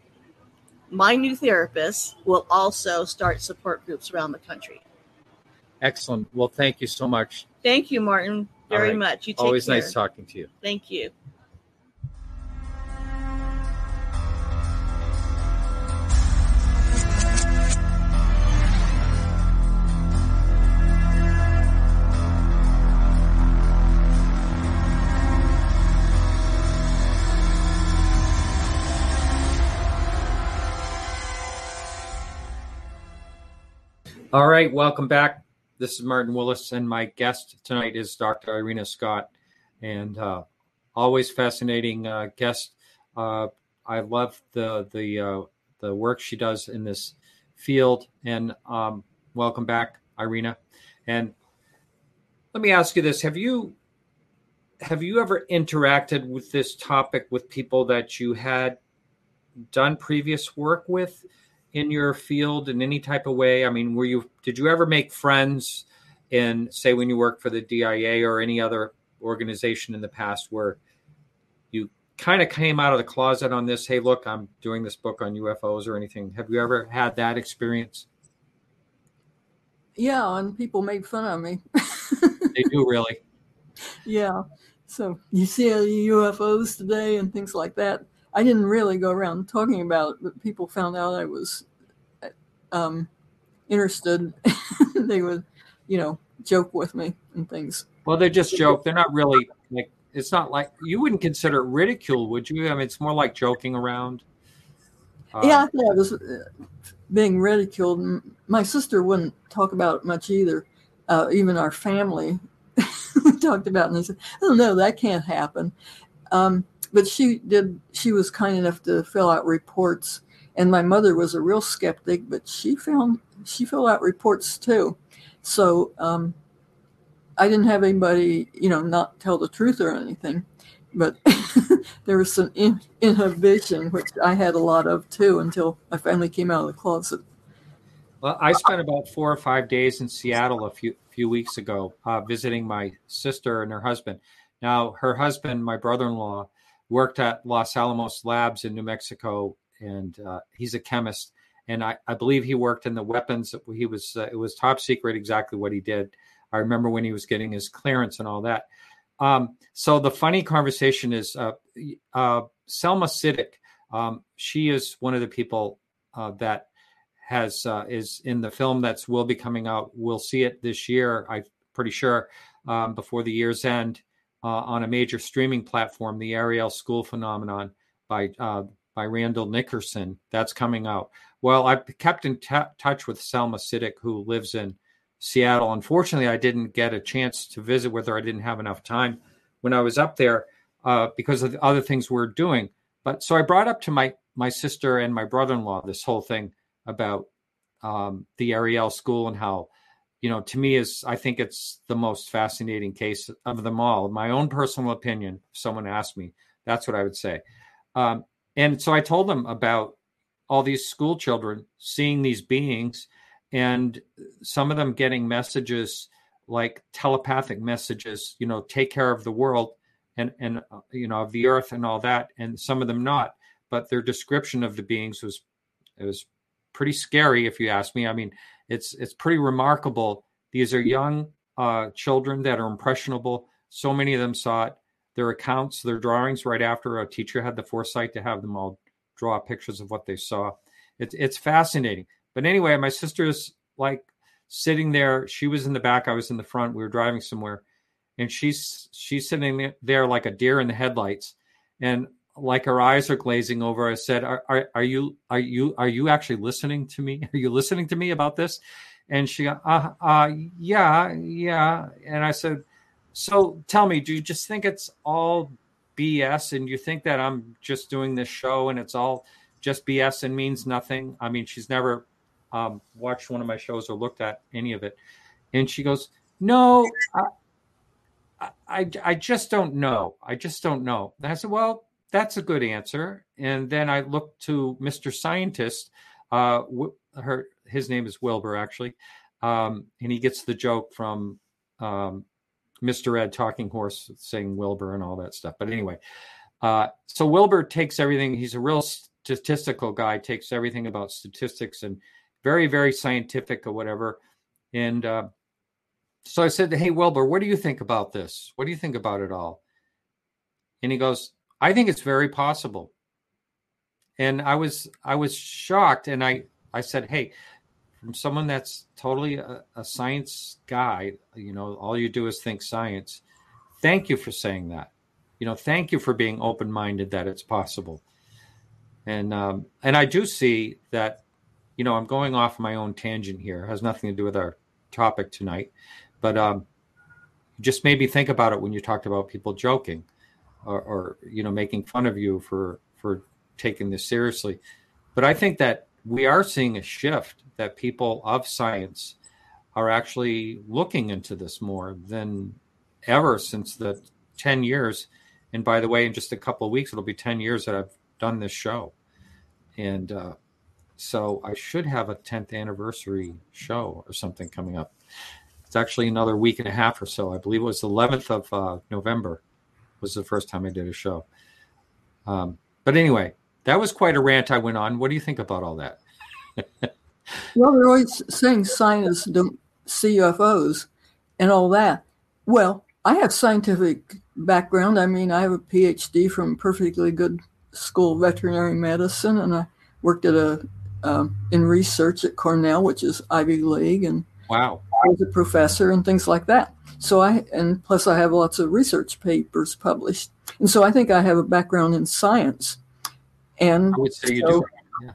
my new therapists will also start support groups around the country. Excellent. Well, thank you so much. Thank you, Martin, very right. much. You take Always care. Nice talking to you. Thank you. All right, welcome back. This is Martin Willis, and my guest tonight is Doctor Irena Scott, and uh, always fascinating uh, guest. Uh, I love the the uh, the work she does in this field, and um, welcome back, Irena. And let me ask you this: Have you have you ever interacted with this topic with people that you had done previous work with in your field in any type of way? I mean, were you, did you ever make friends in, say, when you worked for the D I A or any other organization in the past where you kind of came out of the closet on this, hey, look, I'm doing this book on U F Os or anything? Have you ever had that experience? Yeah, and people made fun of me. They do, really? Yeah. So you see U F Os today and things like that. I didn't really go around talking about it, but people found out I was um, interested. They would, you know, joke with me and things. Well, they just joke. They're not really, like, it's not like, you wouldn't consider it ridicule, would you? I mean, it's more like joking around. Uh, yeah, I thought I was being ridiculed. My sister wouldn't talk about it much either. Uh, even our family we talked about it, and they said, oh, no, that can't happen. Um, but she did. She was kind enough to fill out reports, and my mother was a real skeptic, but she found she filled out reports too. So um, I didn't have anybody, you know, not tell the truth or anything, but there was some in, inhibition, which I had a lot of too, until I finally came out of the closet. Well, I spent about four or five days in Seattle a few few weeks ago uh, visiting my sister and her husband. Now, her husband, my brother-in-law, worked at Los Alamos Labs in New Mexico, and uh, he's a chemist. And I, I believe he worked in the weapons. He was uh, it was top secret exactly what he did. I remember when he was getting his clearance and all that. Um, so the funny conversation is uh, uh, Selma Siddick. Um, she is one of the people uh, that has uh, is in the film that's will be coming out. We'll see it this year, I'm pretty sure, um, before the year's end, uh, on a major streaming platform, The Ariel School Phenomenon by uh, by Randall Nickerson. That's coming out. Well, I've kept in t- touch with Selma Siddick, who lives in Seattle. Unfortunately, I didn't get a chance to visit with her. I didn't have enough time when I was up there uh, because of the other things we're doing. But so I brought up to my my sister and my brother-in-law this whole thing about um, the Ariel School and how, you know, to me is, I think it's the most fascinating case of them all. My own personal opinion, if someone asked me, that's what I would say. Um, and so I told them about all these school children seeing these beings, and some of them getting messages like telepathic messages, you know, take care of the world and, and uh, you know, of the earth and all that. And some of them not, but their description of the beings was, it was pretty scary, if you ask me. I mean, it's it's pretty remarkable. These are young uh, children that are impressionable. So many of them saw it. Their accounts, their drawings right after a teacher had the foresight to have them all draw pictures of what they saw. It's it's fascinating. But anyway, my sister's like sitting there. She was in the back. I was in the front. We were driving somewhere. And she's she's sitting there like a deer in the headlights. And like her eyes are glazing over. I said, are, are, are you are you are you actually listening to me? Are you listening to me about this? And she uh, uh yeah, yeah. And I said, so tell me, do you just think it's all B S and you think that I'm just doing this show and it's all just B S and means nothing? I mean, she's never um, watched one of my shows or looked at any of it. And she goes, no, I, I, I just don't know. I just don't know. And I said, well, that's a good answer. And then I looked to Mister Scientist. Uh, her his name is Wilbur, actually, um, and he gets the joke from um, Mister Ed Talking Horse saying Wilbur and all that stuff. But anyway, uh, so Wilbur takes everything. He's a real statistical guy. Takes everything about statistics and very, very scientific or whatever. And uh, so I said, "Hey, Wilbur, what do you think about this? What do you think about it all?" And he goes, I think it's very possible. And I was I was shocked. And I, I said, hey, from someone that's totally a, a science guy, you know, all you do is think science. Thank you for saying that. You know, thank you for being open-minded that it's possible. And um, and I do see that, you know, I'm going off my own tangent here. It has nothing to do with our topic tonight. But um, just made me think about it when you talked about people joking. Or, or, you know, making fun of you for, for taking this seriously. But I think that we are seeing a shift, that people of science are actually looking into this more than ever since the ten years. And by the way, in just a couple of weeks, it'll be ten years that I've done this show. And uh, so I should have a tenth anniversary show or something coming up. It's actually another week and a half or so. I believe it was the eleventh of uh, November. Was the first time I did a show. Um, but anyway, that was quite a rant I went on. What do you think about all that? Well, they're always saying scientists don't see U F Os and all that. Well, I have scientific background. I mean, I have a P H D from perfectly good school of veterinary medicine, and I worked at a um, in research at Cornell, which is Ivy League, and wow, I was a professor and things like that. So I, and plus I have lots of research papers published. And so I think I have a background in science. And I would say you so, do. Yeah.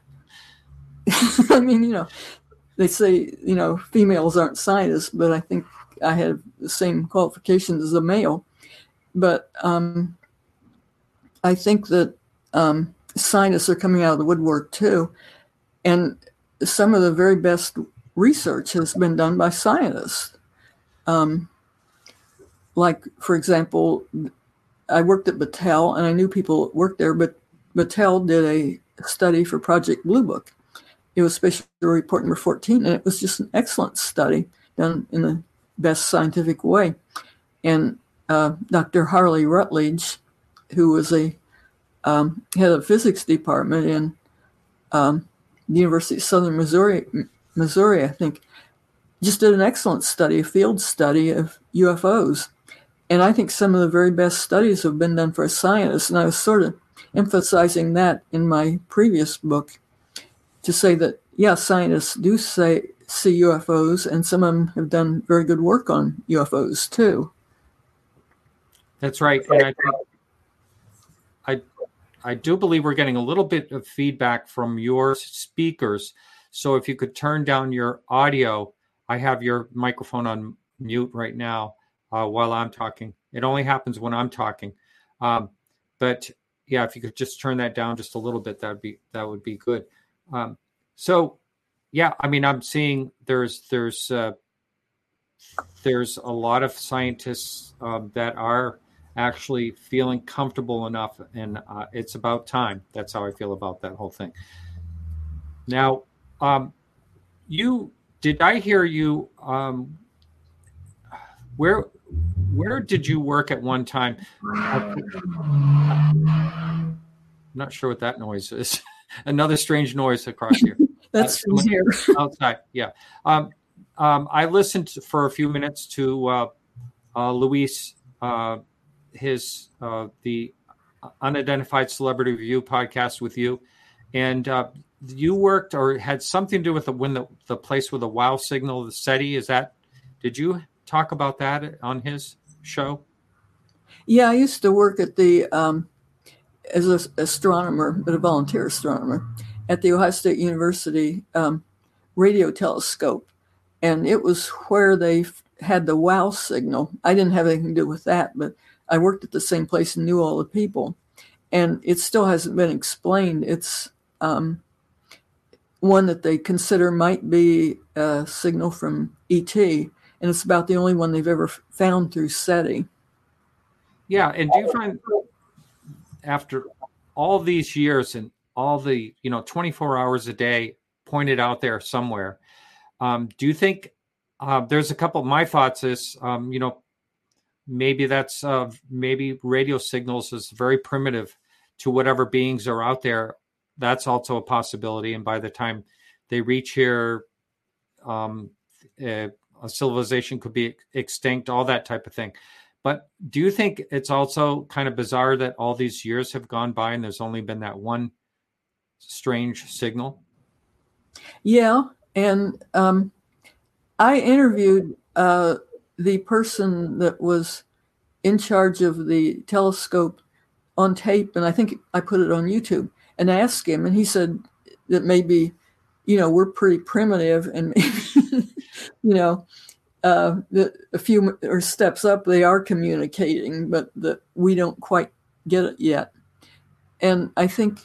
I mean, you know, they say, you know, females aren't scientists, but I think I have the same qualifications as a male. But um, I think that um, scientists are coming out of the woodwork too. And some of the very best research has been done by scientists. Um, like, for example, I worked at Battelle, and I knew people that worked there, but Battelle did a study for Project Blue Book. It was Special Report number fourteen, and it was just an excellent study done in the best scientific way. And uh, Doctor Harley Rutledge, who was a um, head of the physics department in um, the University of Southern Missouri, Missouri, I think, just did an excellent study, a field study of U F Os. And I think some of the very best studies have been done for scientists. And I was sort of emphasizing that in my previous book to say that, yeah, scientists do say see U F Os, and some of them have done very good work on U F Os too. That's right. And I think I I do believe we're getting a little bit of feedback from your speakers. So if you could turn down your audio, I have your microphone on mute right now uh, while I'm talking. It only happens when I'm talking. Um, but yeah, if you could just turn that down just a little bit, that'd be that would be good. Um, so yeah, I mean, I'm seeing there's there's uh, there's a lot of scientists uh, that are actually feeling comfortable enough, and uh, it's about time. That's how I feel about that whole thing. Now, um, you did I hear you? Um, where where did you work at one time? I'm not sure what that noise is. Another strange noise across here. That's from here. Outside, yeah. Um, um, I listened to, for a few minutes to uh, uh, Luis, uh, his uh, the Unidentified Celebrity Review podcast with you, and uh, you worked or had something to do with the when the, the place with the wow signal, the SETI. Is that? Did you talk about that on his show? Yeah, I used to work at the um, as an astronomer, but a volunteer astronomer at the Ohio State University um, radio telescope. And it was where they f- had the wow signal. I didn't have anything to do with that, but I worked at the same place and knew all the people. And it still hasn't been explained. It's um, one that they consider might be a signal from E T, and it's about the only one they've ever found through SETI. Yeah, and do you find after all these years and all the, you know, twenty-four hours a day pointed out there somewhere, um, do you think uh, there's a couple of my thoughts is, um, you know, maybe that's uh, maybe radio signals is very primitive to whatever beings are out there. That's also a possibility. And by the time they reach here, um, a, a civilization could be extinct, all that type of thing. But do you think it's also kind of bizarre that all these years have gone by and there's only been that one strange signal? Yeah. And um, I interviewed uh, the person that was in charge of the telescope on tape, and I think I put it on YouTube, and asked him, and he said that maybe, you know, we're pretty primitive, and maybe, you know, uh, the, a few or steps up, they are communicating, but that we don't quite get it yet. And I think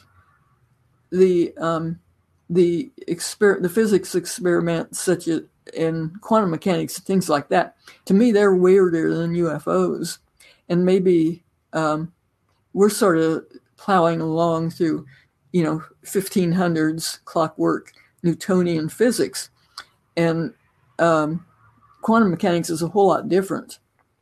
the um, the exper- the physics experiments, such as in quantum mechanics, things like that, to me, they're weirder than U F Os. And maybe um, we're sort of plowing along through, you know, fifteen hundreds clockwork Newtonian physics. And um, quantum mechanics is a whole lot different.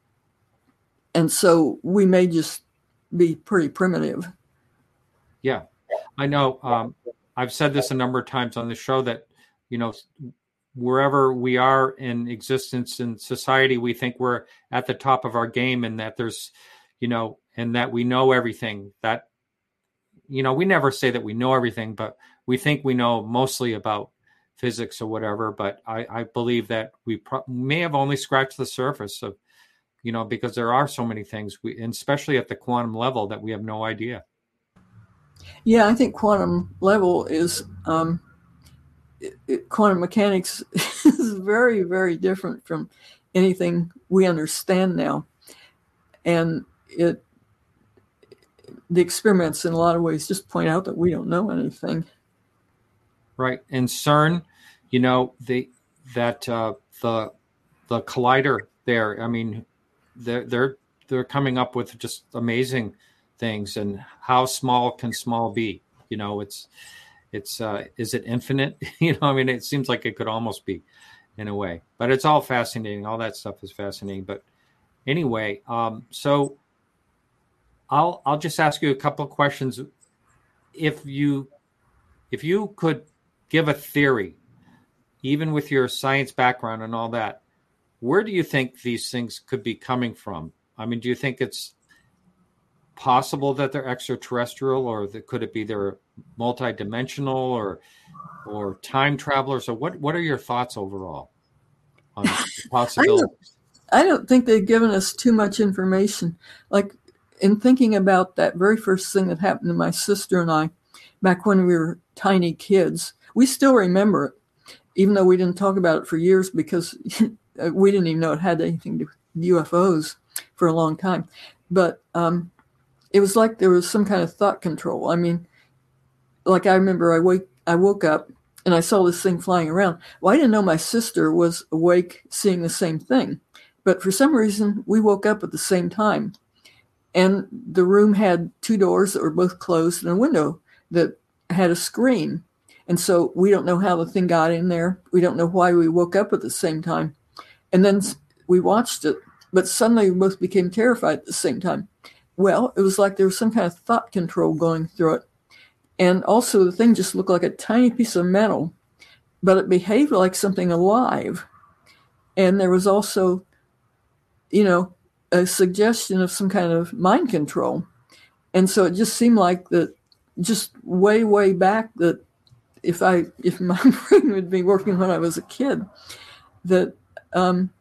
And so we may just be pretty primitive. Yeah, I know. Um, I've said this a number of times on the show that, you know, wherever we are in existence in society, we think we're at the top of our game, and that there's, you know, and that we know everything. That, you know, we never say that we know everything, but we think we know mostly about physics or whatever. But I, I believe that we pro- may have only scratched the surface of, you know, because there are so many things, we, and especially at the quantum level, that we have no idea. Yeah, I think quantum level is, um, it, it, quantum mechanics is very, very different from anything we understand now. And it the experiments in a lot of ways just point out that we don't know anything. Right. And CERN, you know, the that uh, the the collider there, I mean, they're they're they're coming up with just amazing things. And how small can small be? You know, it's it's uh, is it infinite? You know, I mean, it seems like it could almost be in a way, but it's all fascinating. All that stuff is fascinating. But anyway, um, so I'll I'll just ask you a couple of questions. If you if you could give a theory, even with your science background and all that, where do you think these things could be coming from? I mean, do you think it's possible that they're extraterrestrial, or that, could it be they're multidimensional, or or time travelers, or what? What are your thoughts overall on the possibilities? I don't, I don't think they've given us too much information. Like in thinking about that very first thing that happened to my sister and I back when we were tiny kids, we still remember it, even though we didn't talk about it for years because we didn't even know it had anything to do with U F Os for a long time. But um, it was like there was some kind of thought control. I mean, like I remember I wake, I woke up and I saw this thing flying around. Well, I didn't know my sister was awake seeing the same thing. But for some reason, we woke up at the same time. And the room had two doors that were both closed and a window that had a screen. And so we don't know how the thing got in there. We don't know why we woke up at the same time. And then we watched it, but suddenly we both became terrified at the same time. Well, it was like there was some kind of thought control going through it. And also the thing just looked like a tiny piece of metal, but it behaved like something alive. And there was also, you know, a suggestion of some kind of mind control. And so it just seemed like that just way, way back that if I, if my brain would be working when I was a kid, that um,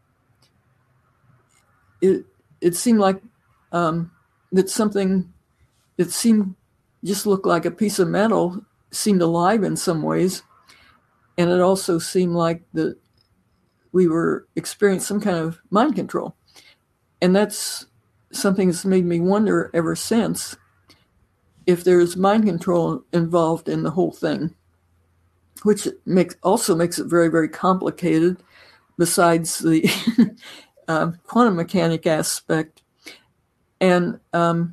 it, it seemed like um, that something that seemed just looked like a piece of metal seemed alive in some ways. And it also seemed like that we were experiencing some kind of mind control. And that's something that's made me wonder ever since if there's mind control involved in the whole thing, which makes also makes it very, very complicated besides the uh, quantum mechanic aspect. And um,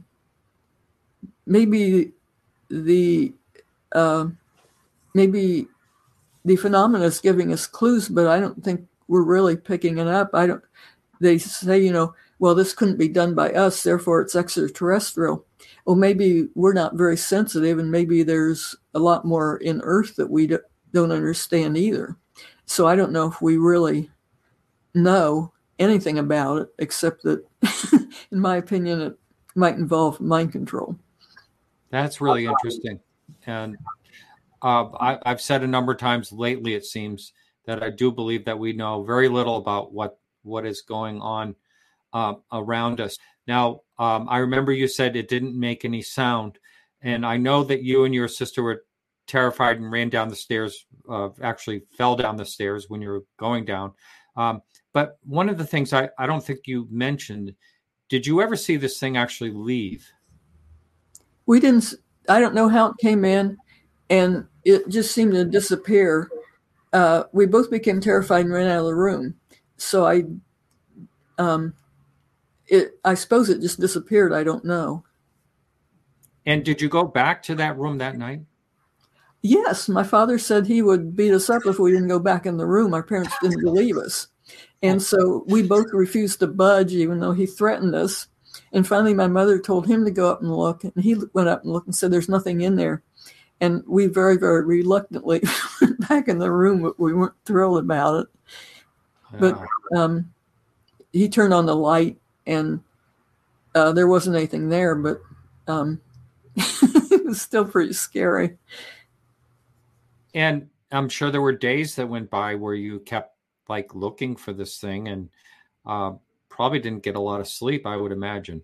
maybe the uh, maybe the phenomena is giving us clues, but I don't think we're really picking it up. I don't. They say, you know, well, this couldn't be done by us, therefore it's extraterrestrial. Well, maybe we're not very sensitive, and maybe there's a lot more in Earth that we don't understand either. So I don't know if we really know anything about it, except that, in my opinion, it might involve mind control. That's really interesting. And uh, I, I've said a number of times lately, it seems, that I do believe that we know very little about what, what is going on uh, around us. Now, um, I remember you said it didn't make any sound. And I know that you and your sister were terrified and ran down the stairs, uh, actually fell down the stairs when you were going down. Um, but one of the things I, I don't think you mentioned, did you ever see this thing actually leave? We didn't, I don't know how it came in, and it just seemed to disappear. Uh, we both became terrified and ran out of the room. So I, um, it, I suppose it just disappeared. I don't know. And did you go back to that room that night? Yes. My father said he would beat us up if we didn't go back in the room. Our parents didn't believe us. And so we both refused to budge, even though he threatened us. And finally, my mother told him to go up and look. And he went up and looked and said, there's nothing in there. And we very, very reluctantly went back in the room, but we weren't thrilled about it. Yeah. But um, he turned on the light, and uh, there wasn't anything there, but um, it was still pretty scary. And I'm sure there were days that went by where you kept like looking for this thing, and uh, probably didn't get a lot of sleep, I would imagine.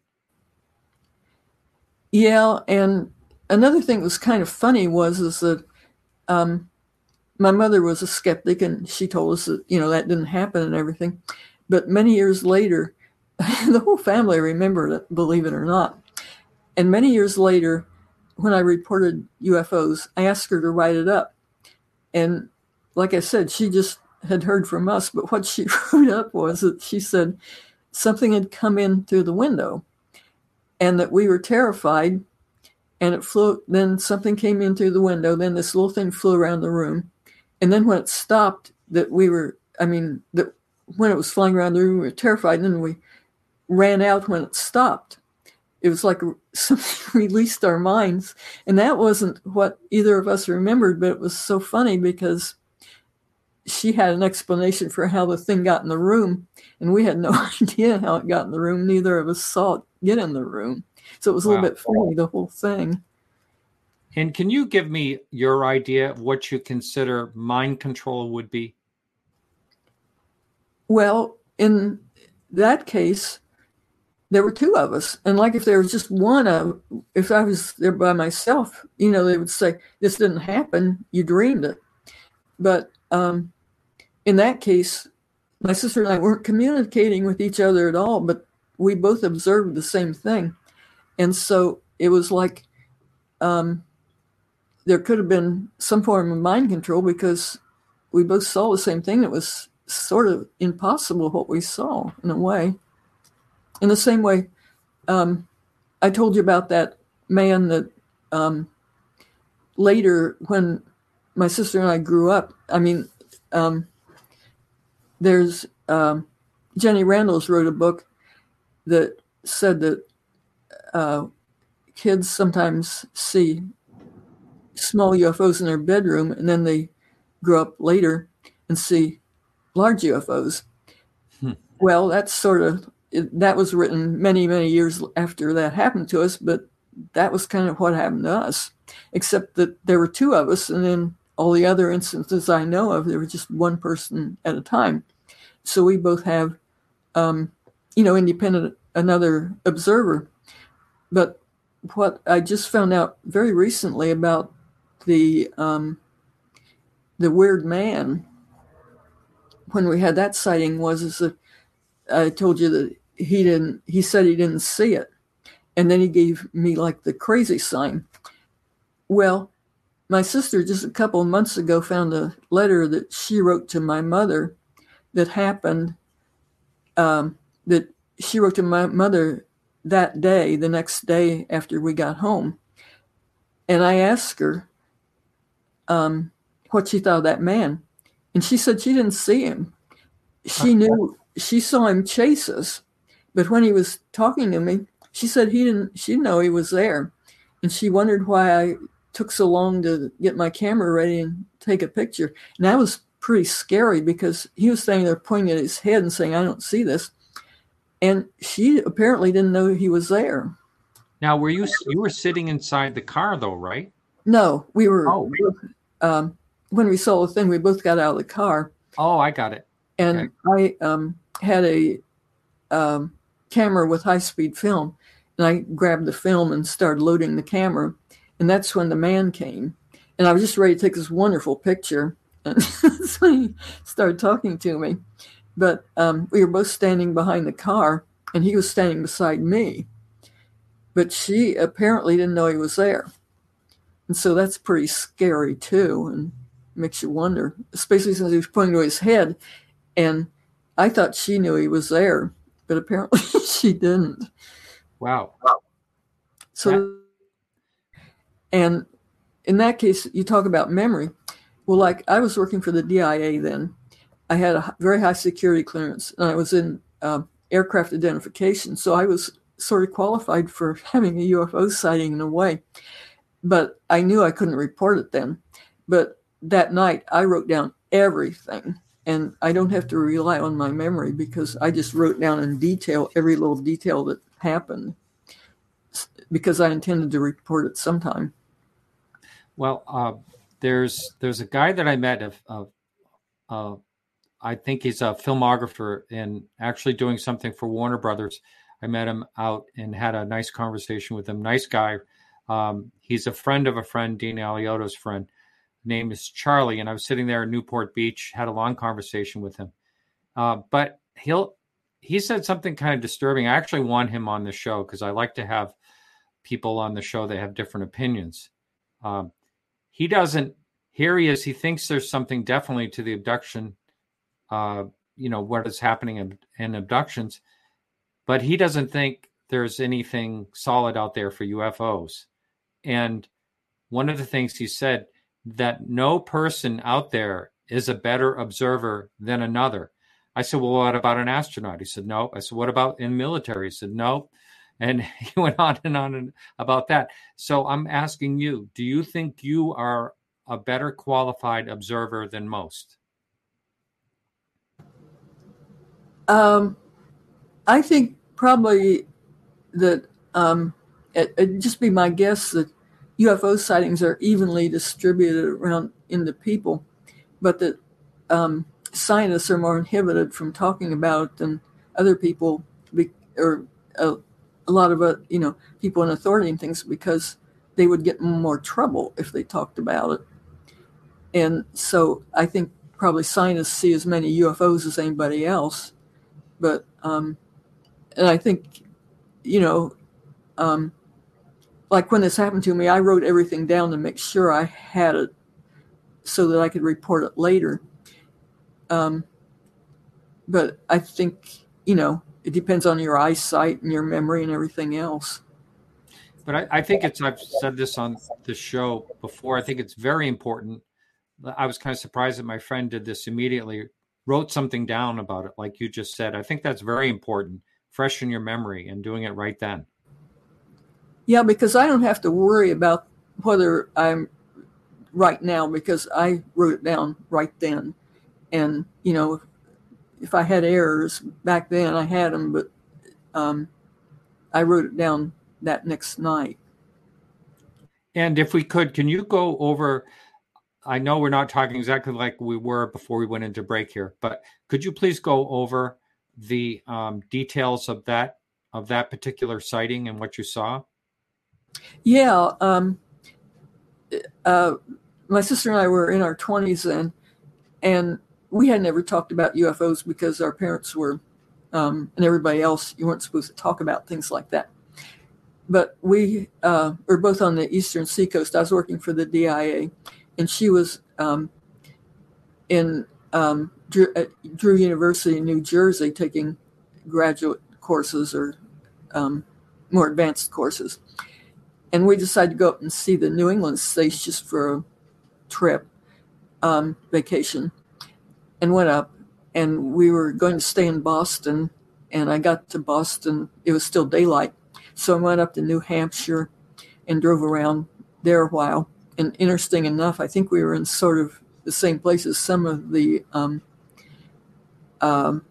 Yeah, and another thing that was kind of funny was is that um, my mother was a skeptic, and she told us that, you know, that didn't happen and everything. But many years later, the whole family remembered it, believe it or not. And many years later, when I reported U F Os, I asked her to write it up. And like I said, she just had heard from us, but what she wrote up was that she said something had come in through the window and that we were terrified, and it flew, then something came in through the window, then this little thing flew around the room. And then when it stopped, that we were, I mean, that when it was flying around the room, we were terrified, and then we ran out when it stopped. It was like something released our minds. And that wasn't what either of us remembered, but it was so funny because she had an explanation for how the thing got in the room, and we had no idea how it got in the room. Neither of us saw it get in the room. So it was a wow. little bit funny, the whole thing. And can you give me your idea of what you consider mind control would be? Well, in that case, there were two of us. And like if there was just one of, if I was there by myself, you know, they would say, this didn't happen, you dreamed it. But um, in that case, my sister and I weren't communicating with each other at all, but we both observed the same thing. And so it was like um, there could have been some form of mind control because we both saw the same thing. It was sort of impossible what we saw in a way. In the same way, um, I told you about that man that um, later when my sister and I grew up, I mean, um, there's um, Jenny Randles wrote a book that said that uh, kids sometimes see small U F Os in their bedroom, and then they grow up later and see large U F Os. Hmm. Well, that's sort of, it, that was written many, many years after that happened to us, but that was kind of what happened to us, except that there were two of us, and then all the other instances I know of, there was just one person at a time. So we both have, um, you know, independent, another observer. But what I just found out very recently about the um, the weird man, when we had that sighting, was is that I told you that he didn't, he said he didn't see it. And then he gave me like the crazy sign. Well, my sister just a couple of months ago found a letter that she wrote to my mother that happened, um, that she wrote to my mother that day, the next day after we got home. And I asked her um, what she thought of that man. And she said she didn't see him. She knew, she saw him chase us. But when he was talking to me, she said he didn't, she didn't know he was there. And she wondered why I took so long to get my camera ready and take a picture. And that was pretty scary because he was standing there pointing at his head and saying, I don't see this. And she apparently didn't know he was there. Now, were you, you were sitting inside the car though, right? No, we were, oh. um, when we saw the thing, we both got out of the car. Oh, I got it. And okay. I um, had a um, camera with high-speed film, and I grabbed the film and started loading the camera. And that's when the man came. And I was just ready to take this wonderful picture. And that's when he started talking to me. But um, we were both standing behind the car, and he was standing beside me. But she apparently didn't know he was there. And so that's pretty scary, too, and makes you wonder, especially since he was pointing to his head. And I thought she knew he was there, but apparently she didn't. Wow. So, that- and in that case, you talk about memory. Well, like I was working for the D I A then. I had a very high security clearance, and I was in uh, aircraft identification. So I was sort of qualified for having a U F O sighting in a way. But I knew I couldn't report it then. But that night, I wrote down everything. And I don't have to rely on my memory because I just wrote down in detail every little detail that happened because I intended to report it sometime. Well, uh, there's there's a guy that I met, of, of uh, I think he's a filmographer and actually doing something for Warner Brothers. I met him out and had a nice conversation with him. Nice guy. Um, he's a friend of a friend, Dean Aliotto's friend. Name is Charlie, and I was sitting there in Newport Beach, had a long conversation with him. Uh, but he'll he said something kind of disturbing. I actually want him on the show because I like to have people on the show that have different opinions. Um, he doesn't, here he is, he thinks there's something definitely to the abduction, uh, you know, what is happening in, in abductions, but he doesn't think there's anything solid out there for U F Os. And one of the things he said, that no person out there is a better observer than another. I said, well, what about an astronaut? He said, no. I said, what about in military? He said, no. And he went on and on about that. So I'm asking you, do you think you are a better qualified observer than most? Um, I think probably that um, it, it'd just be my guess that U F O sightings are evenly distributed around in the people, but that um, scientists are more inhibited from talking about it than other people, be, or a, a lot of uh, you know people in authority and things, because they would get in more trouble if they talked about it. And so I think probably scientists see as many U F Os as anybody else, but um, and I think you know. Um, Like when this happened to me, I wrote everything down to make sure I had it so that I could report it later. Um, but I think, you know, it depends on your eyesight and your memory and everything else. But I, I think it's, I've said this on the show before, I think it's very important. I was kind of surprised that my friend did this immediately, wrote something down about it, like you just said. I think that's very important, fresh in your memory and doing it right then. Yeah, because I don't have to worry about whether I'm right now, because I wrote it down right then. And, you know, if I had errors back then, I had them, but um, I wrote it down that next night. And if we could, can you go over, I know we're not talking exactly like we were before we went into break here, but could you please go over the um, details of that, of that particular sighting and what you saw? Yeah, um, uh, my sister and I were in our twenties then, and we had never talked about U F Os because our parents were, um, and everybody else, you weren't supposed to talk about things like that. But we uh, were both on the eastern seacoast. I was working for the D I A, and she was um, in um, Drew, at Drew University in New Jersey taking graduate courses or um, more advanced courses. And we decided to go up and see the New England states just for a trip, um, vacation, and went up. And we were going to stay in Boston. And I got to Boston. It was still daylight. So I went up to New Hampshire and drove around there a while. And interesting enough, I think we were in sort of the same place as some of the um, um,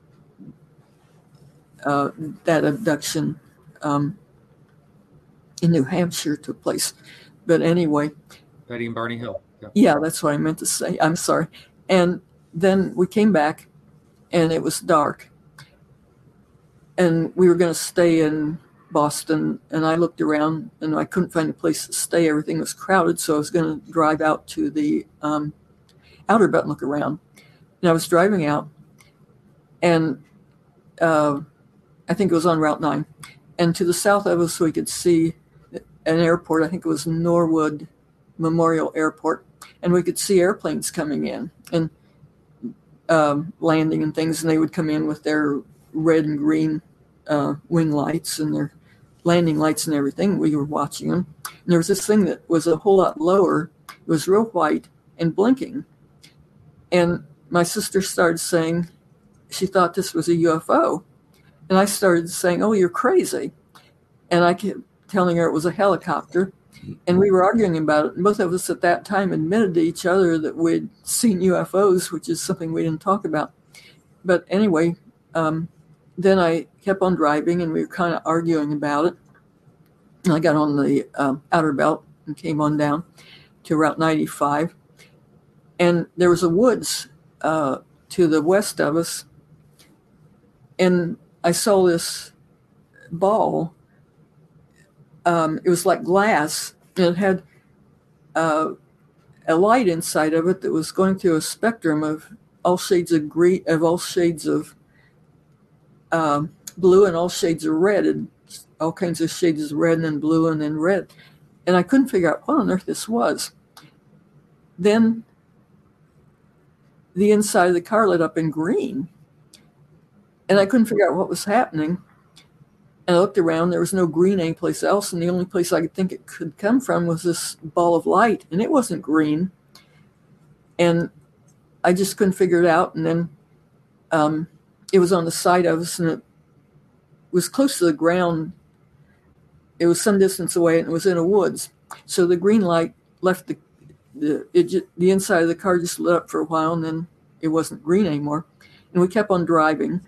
uh, that abduction um in New Hampshire took place. But anyway. Betty and Barney Hill. Yeah. yeah, that's what I meant to say. I'm sorry. And then we came back and it was dark. And we were going to stay in Boston. And I looked around and I couldn't find a place to stay. Everything was crowded. So I was going to drive out to the um, Outer Belt and look around. And I was driving out and uh, I think it was on Route nine. And to the south of us, we could see an airport. I think it was Norwood Memorial Airport. And we could see airplanes coming in and um, landing and things. And they would come in with their red and green uh, wing lights and their landing lights and everything. We were watching them. And there was this thing that was a whole lot lower. It was real white and blinking. And my sister started saying she thought this was a U F O. And I started saying, oh, you're crazy. And I kept telling her it was a helicopter. And we were arguing about it. And both of us at that time admitted to each other that we'd seen U F Os, which is something we didn't talk about. But anyway, um, then I kept on driving and we were kind of arguing about it. And I got on the um, Outer Belt and came on down to Route ninety-five. And there was a woods uh, to the west of us. And I saw this ball. Um, it was like glass, and it had uh, a light inside of it that was going through a spectrum of all shades of green, of all shades of um, blue, and all shades of red. And all kinds of shades of red and then blue and then red. And I couldn't figure out what on earth this was. Then the inside of the car lit up in green. And I couldn't figure out what was happening. And I looked around, there was no green anyplace else. And the only place I could think it could come from was this ball of light. And it wasn't green. And I just couldn't figure it out. And then um, it was on the side of us, and it was close to the ground. It was some distance away, and it was in a woods. So the green light left the the it just, the inside of the car just lit up for a while, and then it wasn't green anymore. And we kept on driving.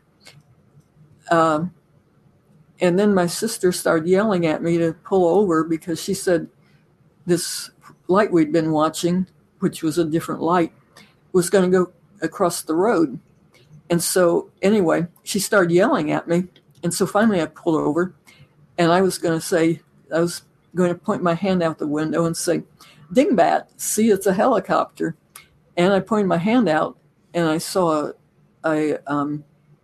Um, and then my sister started yelling at me to pull over because she said this light we'd been watching, which was a different light, was going to go across the road. And so anyway, she started yelling at me. And so finally I pulled over, and I was going to say, I was going to point my hand out the window and say, "Dingbat, see, it's a helicopter." And I pointed my hand out, and I saw a, a, um,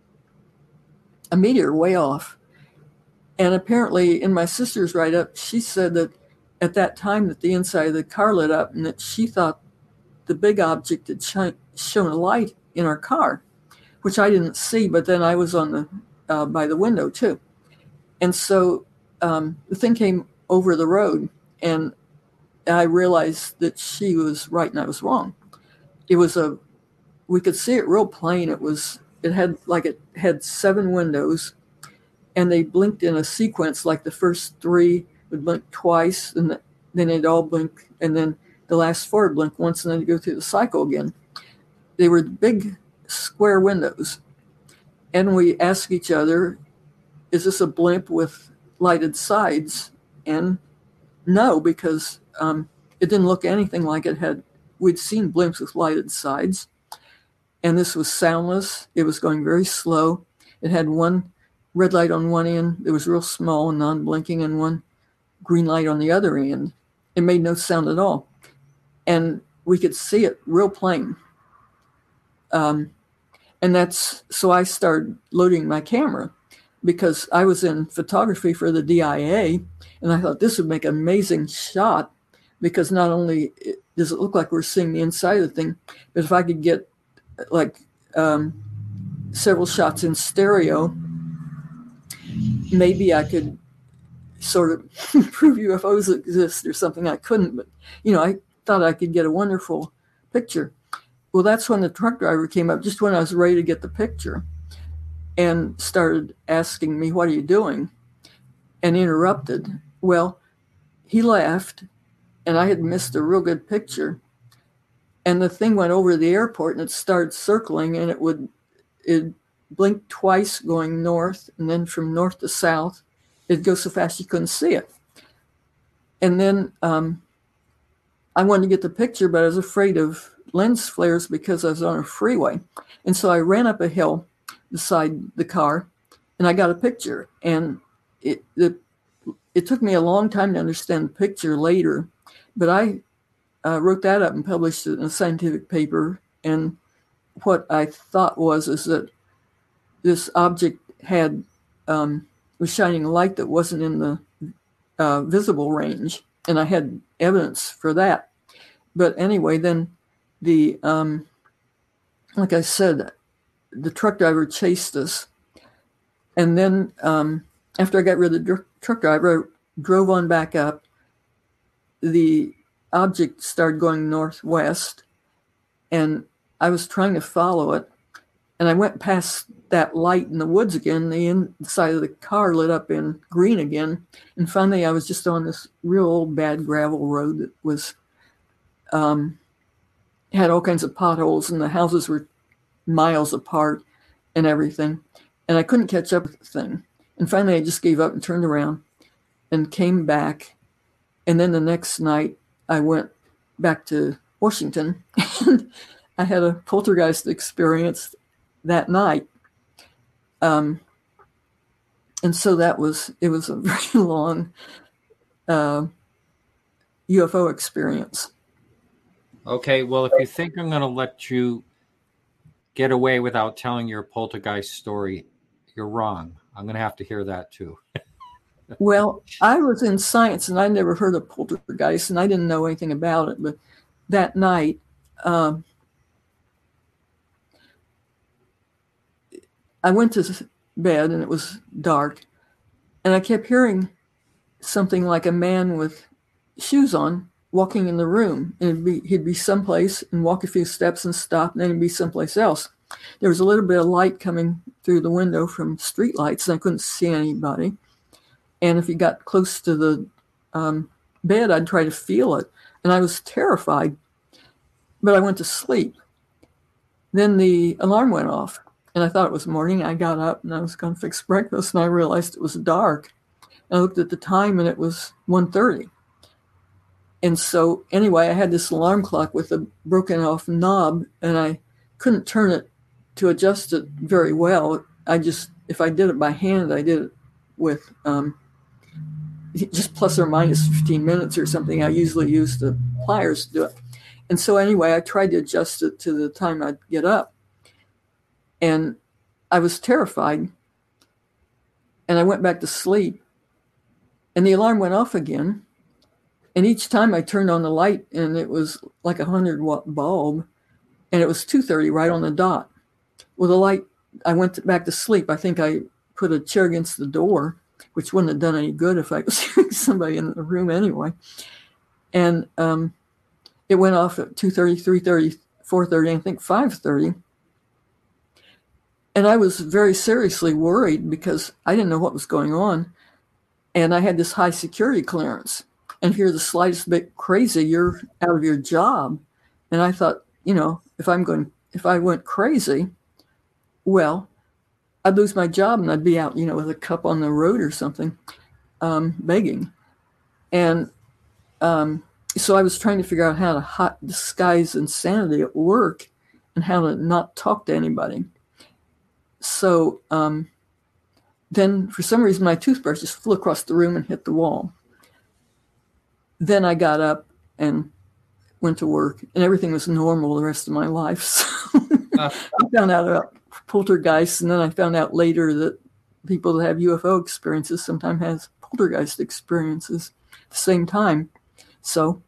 a meteor way off. And apparently in my sister's write-up, she said that at that time that the inside of the car lit up, and that she thought the big object had sh- shown a light in our car, which I didn't see, but then I was on the uh, by the window too. And so um, the thing came over the road, and I realized that she was right and I was wrong. It was a, we could see it real plain. It was, it had like, it had seven windows, and they blinked in a sequence, like the first three would blink twice, and then they'd all blink, and then the last four would blink once, and then they'd go through the cycle again. They were big square windows. And we asked each other, is this a blimp with lighted sides? And no, because um, it didn't look anything like it had. We'd seen blimps with lighted sides. And this was soundless. It was going very slow. It had one red light on one end. It was real small and non-blinking, and one green light on the other end. It made no sound at all. And we could see it real plain. Um, and that's, so I started loading my camera, because I was in photography for the D I A, and I thought this would make an amazing shot, because not only does it look like we're seeing the inside of the thing, but if I could get like um, several shots in stereo, maybe I could sort of prove U F Os exist or something. I couldn't, but, you know, I thought I could get a wonderful picture. Well, that's when the truck driver came up, just when I was ready to get the picture, and started asking me, "What are you doing?" and interrupted. Well, he left, and I had missed a real good picture. And the thing went over the airport, and it started circling, and it would, it blinked twice going north, and then from north to south, it'd go so fast you couldn't see it. And then um, I wanted to get the picture, but I was afraid of lens flares because I was on a freeway. And so I ran up a hill beside the car, and I got a picture. And it, it, it took me a long time to understand the picture later, but I uh, wrote that up and published it in a scientific paper. And what I thought was is that this object had um, was shining a light that wasn't in the uh, visible range, and I had evidence for that. But anyway, then the um, like I said, the truck driver chased us, and then um, after I got rid of the dr- truck driver, I drove on back up. The object started going northwest, and I was trying to follow it, and I went past that light in the woods again. The inside of the car lit up in green again, and finally I was just on this real old bad gravel road that was um, had all kinds of potholes, and the houses were miles apart and everything, and I couldn't catch up with the thing. And finally I just gave up and turned around and came back. And then the next night I went back to Washington, and I had a poltergeist experience that night. Um, and so that was, it was a very long uh, U F O experience. Okay, well, if you think I'm going to let you get away without telling your poltergeist story, you're wrong. I'm going to have to hear that too. Well, I was in science and I never heard of poltergeist and I didn't know anything about it. But that night, um, I went to bed and it was dark, and I kept hearing something like a man with shoes on walking in the room, and it'd be, he'd be someplace and walk a few steps and stop, and then he'd be someplace else. There was a little bit of light coming through the window from street lights, and I couldn't see anybody. And if he got close to the um, bed, I'd try to feel it, and I was terrified. But I went to sleep. Then the alarm went off, and I thought it was morning. I got up, and I was going to fix breakfast, and I realized it was dark. I looked at the time, and it was one thirty. And so anyway, I had this alarm clock with a broken off knob, and I couldn't turn it to adjust it very well. I just, if I did it by hand, I did it with um, just plus or minus fifteen minutes or something. I usually use the pliers to do it. And so anyway, I tried to adjust it to the time I'd get up. And I was terrified. And I went back to sleep. And the alarm went off again. And each time I turned on the light, and it was like a one hundred watt bulb. And it was two thirty right on the dot. Well, the light, I went back to sleep. I think I put a chair against the door, which wouldn't have done any good if I was hearing somebody in the room anyway. And um, it went off at two thirty, three thirty, four thirty, I think five thirty. And I was very seriously worried because I didn't know what was going on. And I had this high security clearance. And if you're the slightest bit crazy, you're out of your job. And I thought, you know, if I'm going, if I went crazy, well, I'd lose my job and I'd be out, you know, with a cup on the road or something, um, begging. And um, so I was trying to figure out how to hot disguise insanity at work and how to not talk to anybody. So um, then for some reason, my toothbrush just flew across the room and hit the wall. Then I got up and went to work, and everything was normal the rest of my life. So uh, I found out about poltergeists, and then I found out later that people that have U F O experiences sometimes have poltergeist experiences at the same time. So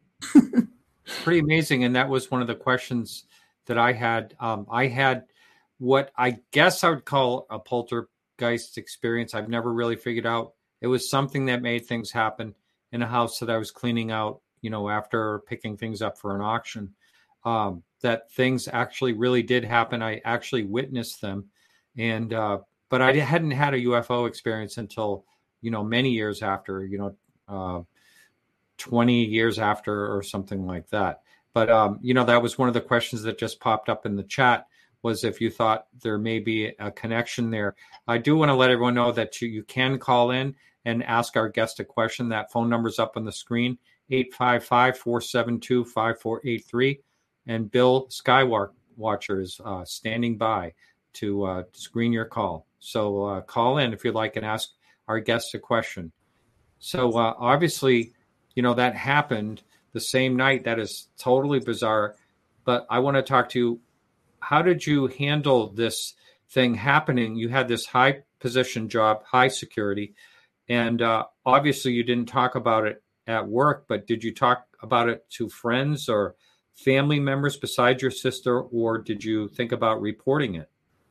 pretty amazing. And that was one of the questions that I had. Um, I had what I guess I would call a poltergeist experience. I've never really figured out. It was something that made things happen in a house that I was cleaning out, you know, after picking things up for an auction. Um, that things actually really did happen. I actually witnessed them. And, uh, but I hadn't had a U F O experience until, you know, many years after, you know, uh, twenty years after or something like that. But, um, you know, that was one of the questions that just popped up in the chat, was if you thought there may be a connection there. I do want to let everyone know that you, you can call in and ask our guest a question. That phone number's up on the screen, eight five five, four seven two, five four eight three. And Bill Skywatcher is uh, standing by to uh, screen your call. So uh, call in if you'd like and ask our guest a question. So uh, obviously, you know, that happened the same night. That is totally bizarre. But I want to talk to you. How did you handle this thing happening? You had this high position job, high security, and uh, obviously you didn't talk about it at work, but did you talk about it to friends or family members besides your sister, or did you think about reporting it?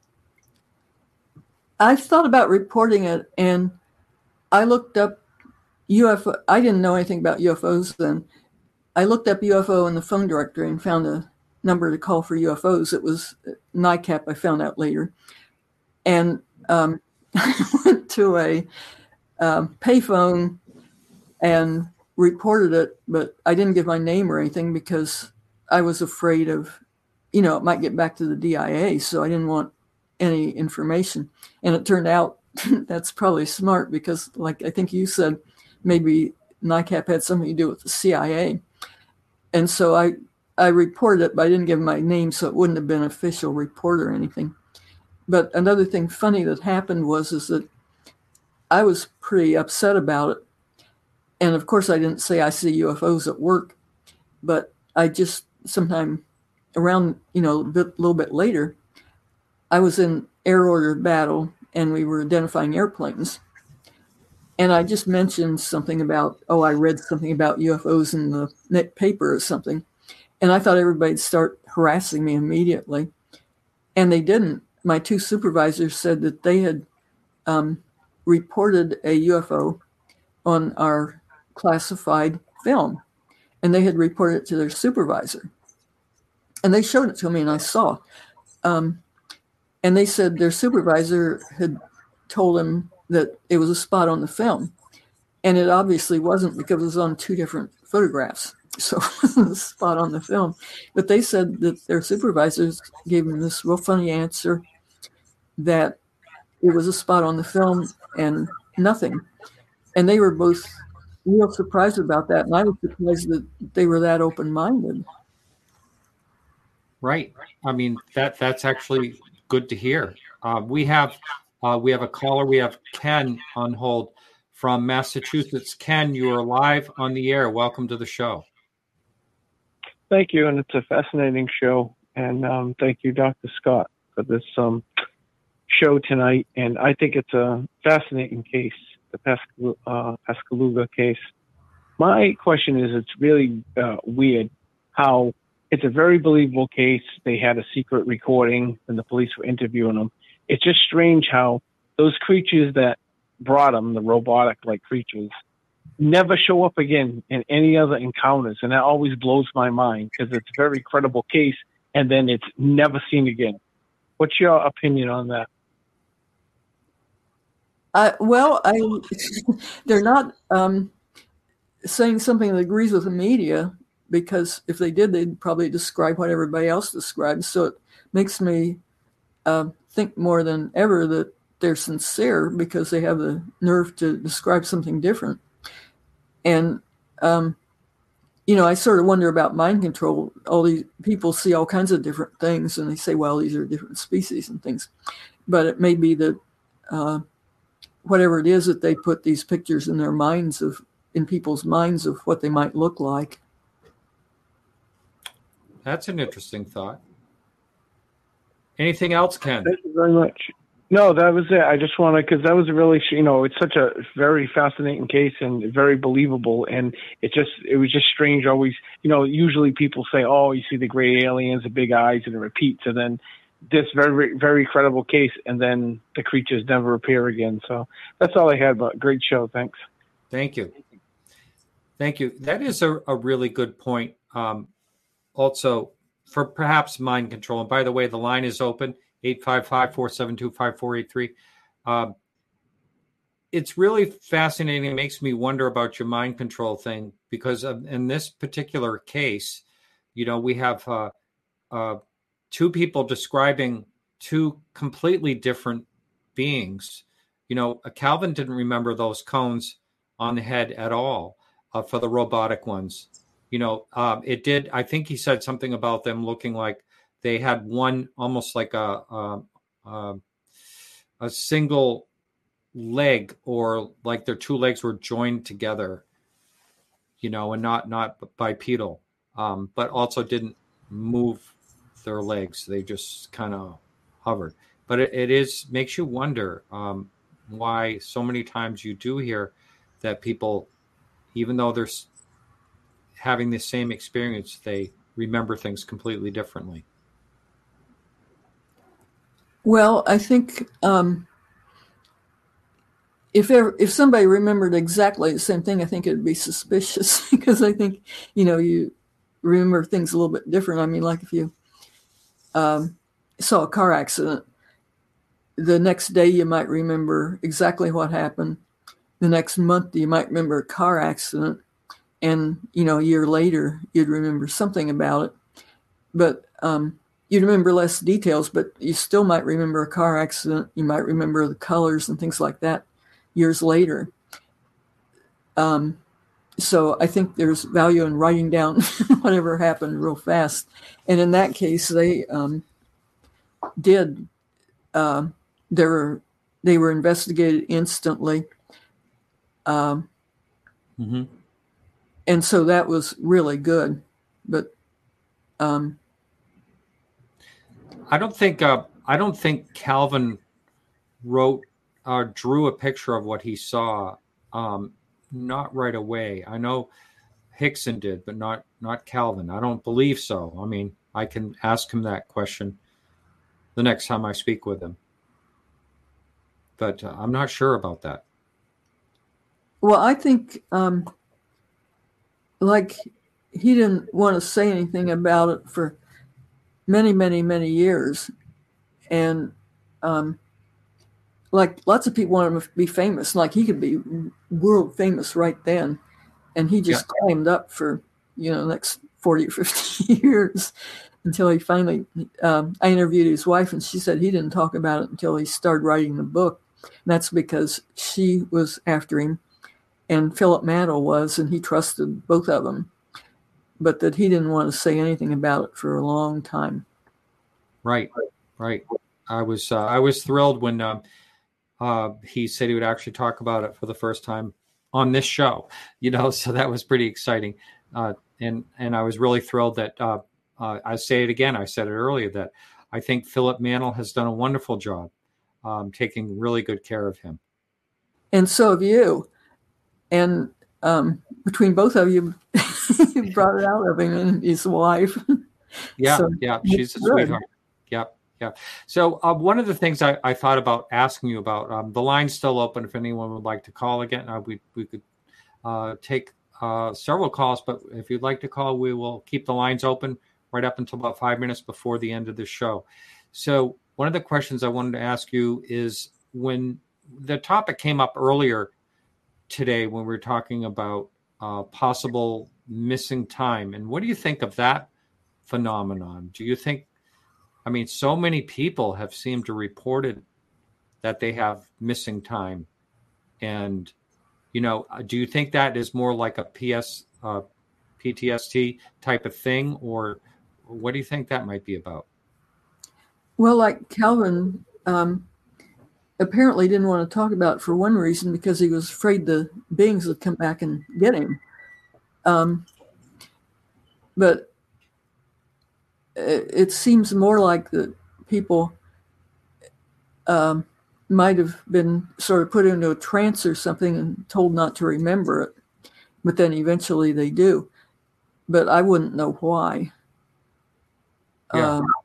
I thought about reporting it, and I looked up U F O. I didn't know anything about U F Os then. I looked up U F O in the phone directory and found a number to call for U F Os. It was NICAP, I found out later. And um, I went to a um, payphone and reported it, but I didn't give my name or anything because I was afraid of, you know, it might get back to the D I A, so I didn't want any information. And it turned out that's probably smart because, like I think you said, maybe NICAP had something to do with the C I A. And so I I reported it, but I didn't give my name, so it wouldn't have been an official report or anything. But another thing funny that happened was is that I was pretty upset about it. And of course, I didn't say I see U F Os at work, but I just sometime around, you know, a bit, little bit later, I was in air order battle and we were identifying airplanes. And I just mentioned something about, oh, I read something about U F Os in the net paper or something. And I thought everybody'd start harassing me immediately. And they didn't. My two supervisors said that they had um, reported a U F O on our classified film. And they had reported it to their supervisor. And they showed it to me and I saw. Um, and they said their supervisor had told them that it was a spot on the film. And it obviously wasn't, because it was on two different photographs. So it wasn't a spot on the film. But they said that their supervisors gave them this real funny answer that it was a spot on the film and nothing. And they were both real surprised about that. And I was surprised that they were that open-minded. Right. I mean, that that's actually good to hear. Uh, we have uh, we have a caller. We have Ken on hold from Massachusetts. Ken, you are live on the air. Welcome to the show. Thank you, and it's a fascinating show. And um, thank you, Doctor Scott, for this um, show tonight. And I think it's a fascinating case, the Pascal- uh, Pascagoula case. My question is, it's really uh, weird how it's a very believable case. They had a secret recording and the police were interviewing them. It's just strange how those creatures that brought them, the robotic-like creatures, never show up again in any other encounters. And that always blows my mind because it's a very credible case and then it's never seen again. What's your opinion on that? Uh, well, I, they're not um, saying something that agrees with the media, because if they did, they'd probably describe what everybody else describes. So it makes me uh, think more than ever that they're sincere, because they have the nerve to describe something different. And, um, you know, I sort of wonder about mind control. All these people see all kinds of different things, and they say, well, these are different species and things. But it may be that uh, whatever it is that they put these pictures in their minds of, in people's minds of what they might look like. That's an interesting thought. Anything else, Ken? Thank you very much. No, that was it. I just want to, because that was really, you know, it's such a very fascinating case and very believable. And it just, it was just strange always, you know, usually people say, oh, you see the gray aliens, the big eyes, and it repeats. And then this very, very credible case, and then the creatures never appear again. So that's all I had, but great show. Thanks. Thank you. Thank you. That is a, a really good point. Um, also, for perhaps mind control. And by the way, the line is open, eight five five, four seven two, five four eight three. Um, it's really fascinating. It makes me wonder about your mind control thing, because of, in this particular case, you know, we have uh, uh, two people describing two completely different beings. You know, Calvin didn't remember those cones on the head at all uh, for the robotic ones. You know, um, it did. I think he said something about them looking like they had one, almost like a a, a, a single leg, or like their two legs were joined together. You know, and not not bipedal, um, but also didn't move their legs. They just kind of hovered. But it, it is makes you wonder um, why so many times you do hear that people, even though they're having the same experience, they remember things completely differently. Well, I think um, if ever, if somebody remembered exactly the same thing, I think it'd be suspicious, because I think, you know, you remember things a little bit different. I mean, like if you um, saw a car accident, the next day you might remember exactly what happened. The next month you might remember a car accident. And, you know, a year later, you'd remember something about it. But um, you'd remember less details, but you still might remember a car accident. You might remember the colors and things like that years later. Um, so I think there's value in writing down whatever happened real fast. And in that case, they um, did. Uh, they were, they were investigated instantly. Um, mm-hmm. And so that was really good. But um, I don't think uh, I don't think Calvin wrote or uh, drew a picture of what he saw. um, not right away. I know Hickson did, but not not Calvin. I don't believe so. I mean, I can ask him that question the next time I speak with him, but uh, I'm not sure about that. Well, I think um, like he didn't want to say anything about it for many, many, many years, and um, like lots of people want him to be famous. Like he could be world famous right then, and he just yeah. climbed up for you know the next forty or fifty years until he finally. Um, I interviewed his wife, and she said he didn't talk about it until he started writing the book. And that's because she was after him, and Philip Mantle was, and he trusted both of them, but that he didn't want to say anything about it for a long time. Right, right. I was uh, I was thrilled when uh, uh, he said he would actually talk about it for the first time on this show. You know, so that was pretty exciting, uh, and and I was really thrilled that uh, uh, I say it again. I said it earlier that I think Philip Mantle has done a wonderful job um, taking really good care of him. And so have you. And um, between both of you, you brought it out of him and his wife. Yeah, so, yeah, she's a good. sweetheart. Yeah, yeah. So uh, one of the things I, I thought about asking you about, um, the line's still open if anyone would like to call again. Uh, we we could uh, take uh, several calls, but if you'd like to call, we will keep the lines open right up until about five minutes before the end of the show. So one of the questions I wanted to ask you is when the topic came up earlier today when we were talking about uh, possible missing time. And what do you think of that phenomenon? Do you think, I mean, so many people have seemed to reported that they have missing time. And, you know, do you think that is more like a P S, uh, P T S D type of thing? Or what do you think that might be about? Well, like Calvin, um, apparently didn't want to talk about it for one reason, because he was afraid the beings would come back and get him. Um, but it, it seems more like that people um, might have been sort of put into a trance or something and told not to remember it, but then eventually they do. But I wouldn't know why. Yeah. Um,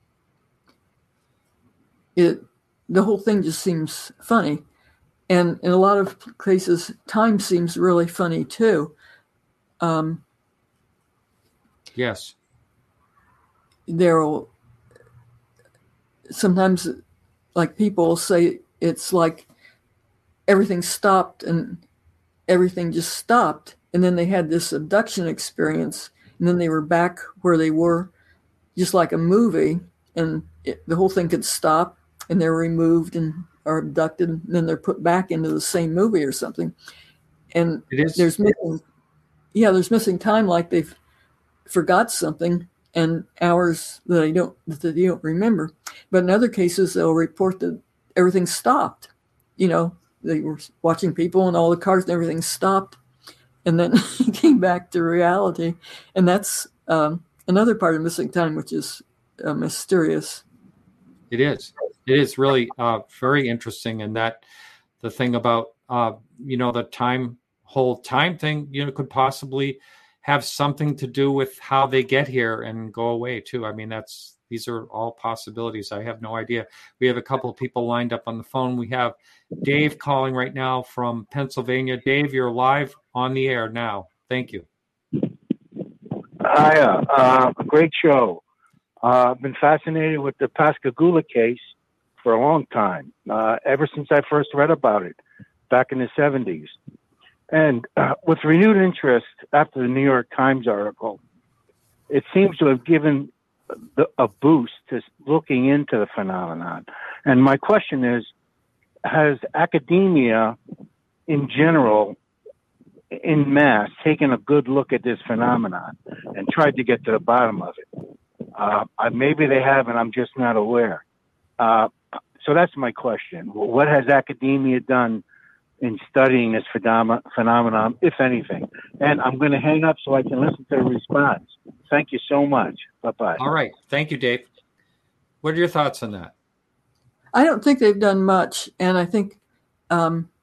it the whole thing just seems funny. And in a lot of cases, time seems really funny too. Um, yes. There'll sometimes, like people say, it's like everything stopped and everything just stopped. And then they had this abduction experience, and then they were back where they were, just like a movie, and it, the whole thing could stop, and they're removed and are abducted, and then they're put back into the same movie or something. And it is. there's missing, yeah, there's missing time, like they've forgot something, and hours that they don't that they don't remember. But in other cases, they'll report that everything stopped. You know, they were watching people, and all the cars and everything stopped, and then came back to reality. And that's um, another part of missing time, which is uh, mysterious. It is. It is really uh, very interesting. And that the thing about, uh, you know, the time, whole time thing, you know, could possibly have something to do with how they get here and go away too. I mean, that's, these are all possibilities. I have no idea. We have a couple of people lined up on the phone. We have Dave calling right now from Pennsylvania. Dave, you're live on the air now. Thank you. Hiya. Uh, great show. Uh, I've been fascinated with the Pascagoula case for a long time, uh, ever since I first read about it back in the seventies. And uh, with renewed interest after the New York Times article, it seems to have given the, a boost to looking into the phenomenon. And my question is, has academia in general, in mass, taken a good look at this phenomenon and tried to get to the bottom of it? Uh, maybe they have, and I'm just not aware. Uh, so that's my question. What has academia done in studying this phenom- phenomenon, if anything? And I'm going to hang up so I can listen to the response. Thank you so much. Bye-bye. All right. Thank you, Dave. What are your thoughts on that? I don't think they've done much. And I think um,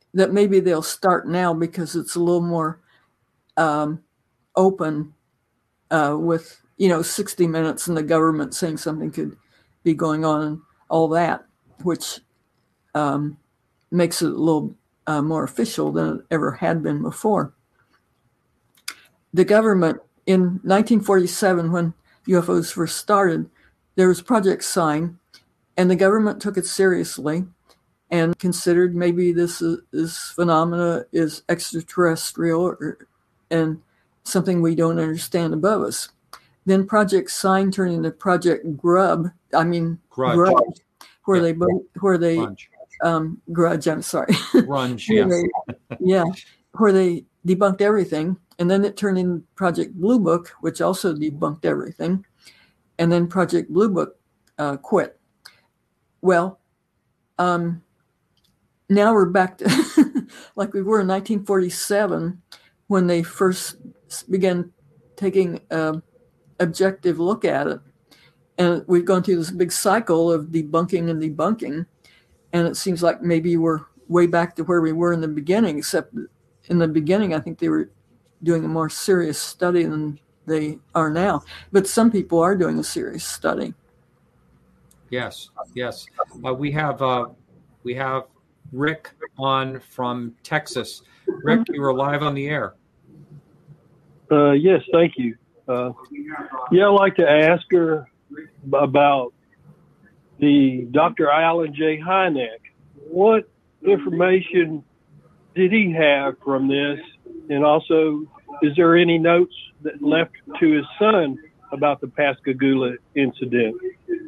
that maybe they'll start now because it's a little more um, open uh, with, you know, sixty minutes and the government saying something could be going on and all that, which um, makes it a little uh, more official than it ever had been before. The government, in nineteen forty-seven, when U F Os first started, there was Project Sign, and the government took it seriously and considered maybe this is, this phenomena is extraterrestrial or, and something we don't understand above us. Then Project Sign turned into Project Grub. I mean, Grudge, Grudge where yeah. they where they Grunge. um, Grudge. I'm sorry, Grunge. where Yes. they, yeah, where they debunked everything, and then it turned into Project Blue Book, which also debunked everything, and then Project Blue Book uh, quit. Well, um, now we're back to like we were in nineteen forty-seven when they first began taking an objective look at it. And we've gone through this big cycle of debunking and debunking. And it seems like maybe we're way back to where we were in the beginning, except in the beginning, I think they were doing a more serious study than they are now. But some people are doing a serious study. Yes, yes. Uh, we have uh, we have Rick on from Texas. Rick, you were live on the air. Uh, yes, thank you. Uh, yeah, I'd like to ask her about the Doctor Alan J. Hynek. What information did he have from this? And also, is there any notes that left to his son about the Pascagoula incident?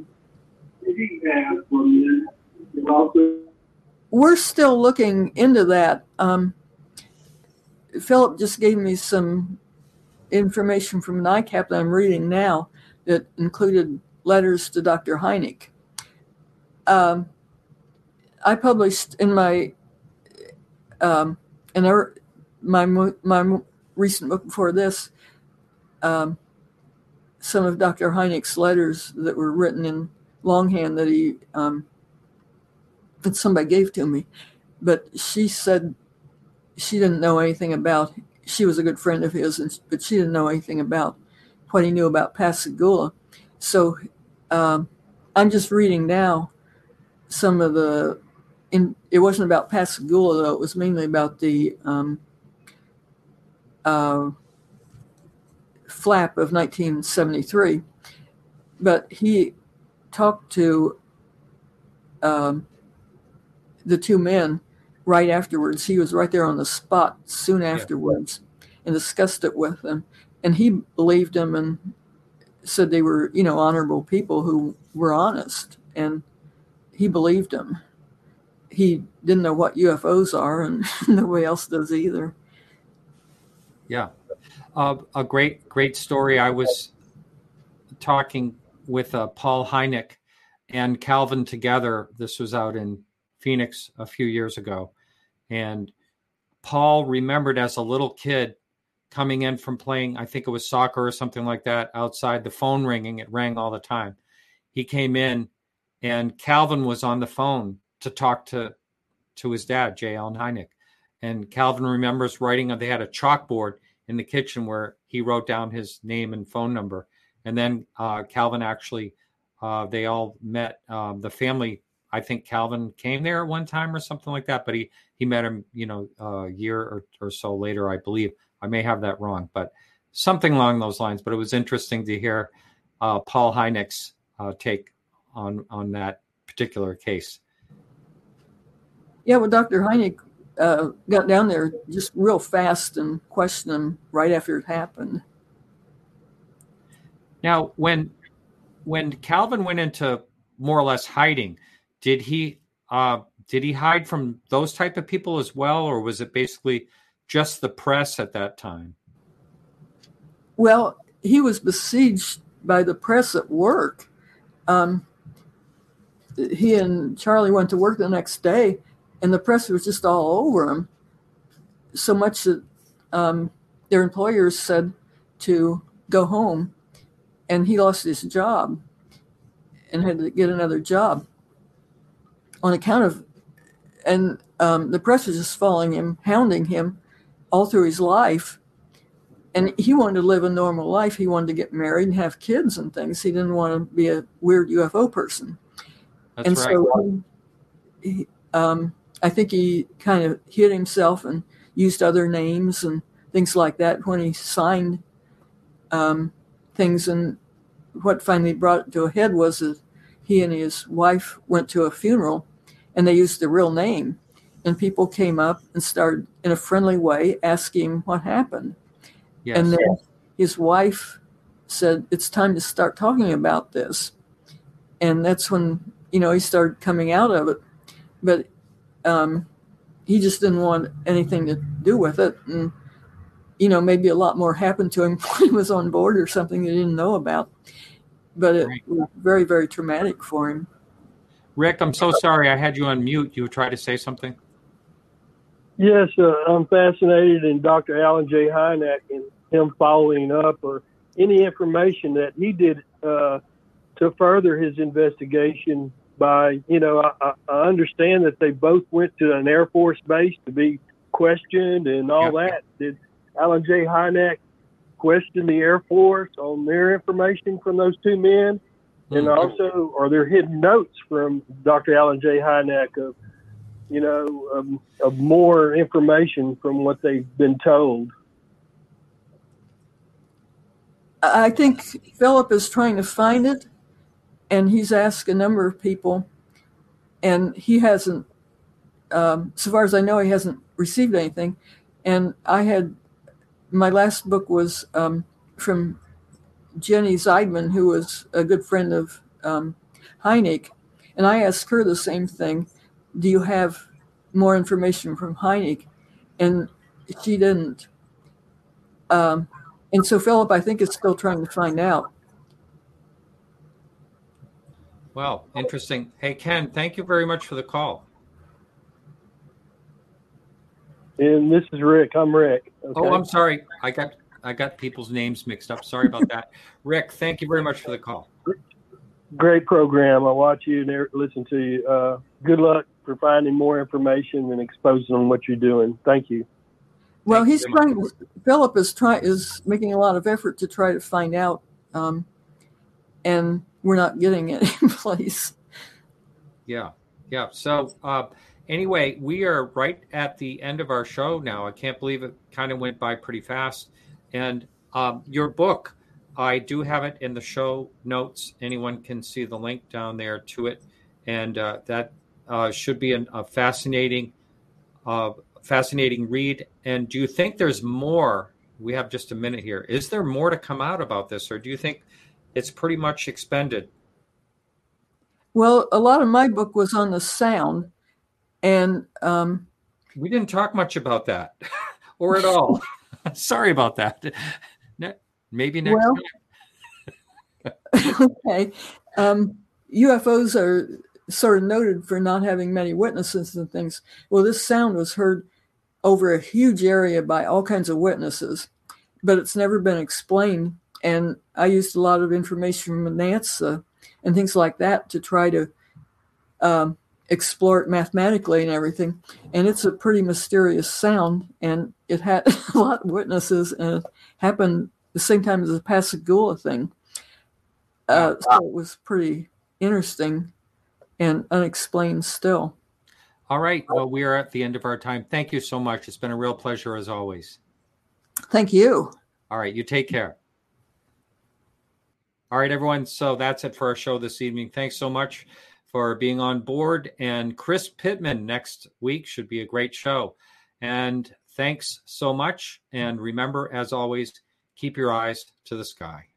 We're still looking into that. Um, Philip just gave me some information from NICAP that I'm reading now that included letters to Doctor Hynek. Um, I published in my um, in our, my my recent book before this um, some of Doctor Hynek's letters that were written in longhand that he um, that somebody gave to me, but she said she didn't know anything about. She was a good friend of his, and, but she didn't know anything about what he knew about Pascagoula. So um, I'm just reading now some of the. In, it wasn't about Pascagoula though; it was mainly about the um, uh, flap of nineteen seventy-three. But he talked to um, the two men right afterwards. He was right there on the spot soon afterwards, yeah, and discussed it with them. And he believed them and said they were, you know, honorable people who were honest. And he believed them. He didn't know what U F Os are, and nobody else does either. Yeah. Uh, a great, great story. I was talking with uh, Paul Hynek and Calvin together. This was out in Phoenix a few years ago. And Paul remembered as a little kid coming in from playing, I think it was soccer or something like that, outside, the phone ringing. It rang all the time. He came in and Calvin was on the phone to talk to, to his dad, J. Allen Hynek. And Calvin remembers writing, they had a chalkboard in the kitchen where he wrote down his name and phone number. And then uh, Calvin actually, uh, they all met, um, the family. I think Calvin came there at one time or something like that, but he, he met him, you know, a year or, or so later, I believe. I may have that wrong, but something along those lines. But it was interesting to hear uh, Paul Hynek's uh, take on, on that particular case. Yeah, well, Doctor Hynek uh, got down there just real fast and questioned him right after it happened. Now, when when Calvin went into more or less hiding, did he uh, did he hide from those type of people as well, or was it basically just the press at that time? Well, he was besieged by the press at work. Um, he and Charlie went to work the next day, and the press was just all over him, so much that um, their employers said to go home, and he lost his job and had to get another job on account of, and um, the press was just following him, hounding him all through his life. And he wanted to live a normal life. He wanted to get married and have kids and things. He didn't want to be a weird U F O person. That's and right. so he, um, I think he kind of hid himself and used other names and things like that when he signed um, things. And what finally brought it to a head was that he and his wife went to a funeral and they used the real name. And people came up and started in a friendly way asking him what happened. Yes. And then his wife said, it's time to start talking about this. And that's when, you know, he started coming out of it. But um, he just didn't want anything to do with it. And, you know, maybe a lot more happened to him when he was on board or something he didn't know about. But it Right. was very, very traumatic for him. Rick, I'm so sorry. I had you on mute. You tried to say something? Yes, uh, I'm fascinated in Doctor Alan J. Hynek and him following up or any information that he did uh, to further his investigation by, you know, I, I understand that they both went to an Air Force base to be questioned and all Yeah. that. Did Alan J. Hynek question the Air Force on their information from those two men? And Hmm. also, are there hidden notes from Doctor Alan J. Hynek of, you know, um, of more information from what they've been told? I think Philip is trying to find it, and he's asked a number of people, and he hasn't, um, so far as I know, he hasn't received anything. And I had, my last book was um, from Jenny Zeidman, who was a good friend of um, Hynek, and I asked her the same thing. Do you have more information from Hynek? And she didn't. Um, and so Philip, I think, is still trying to find out. Well, interesting. Hey, Ken, thank you very much for the call. And this is Rick. I'm Rick. Okay? Oh, I'm sorry. I got I got people's names mixed up. Sorry about that. Rick, thank you very much for the call. Great program. I watch you and listen to you. Uh, good luck for finding more information and exposing on what you're doing. Thank you. Well, Thank you he's very much. trying. To, Philip is trying is making a lot of effort to try to find out, um, and we're not getting it in place. Yeah, yeah. So uh, anyway, we are right at the end of our show now. I can't believe it kind of went by pretty fast. And um, your book, I do have it in the show notes. Anyone can see the link down there to it, and uh, that uh, should be an, a fascinating, uh, fascinating read. And do you think there's more? We have just a minute here. Is there more to come out about this, or do you think it's pretty much expended? Well, a lot of my book was on the sound, and um, We didn't talk much about that, or at all. Sorry about that. Ne- Maybe next Well, time. okay, um, U F Os are sort of noted for not having many witnesses and things. Well, this sound was heard over a huge area by all kinds of witnesses, but it's never been explained. And I used a lot of information from Nance uh, and things like that to try to um, explore it mathematically and everything. And it's a pretty mysterious sound, and it had a lot of witnesses, and it happened the same time as the Pascagoula thing. Uh, so it was pretty interesting and unexplained still. All right. Well, we are at the end of our time. Thank you so much. It's been a real pleasure as always. Thank you. All right. You take care. All right, everyone. So that's it for our show this evening. Thanks so much for being on board. And Chris Pittman next week should be a great show. And thanks so much. And remember, as always, keep your eyes to the sky.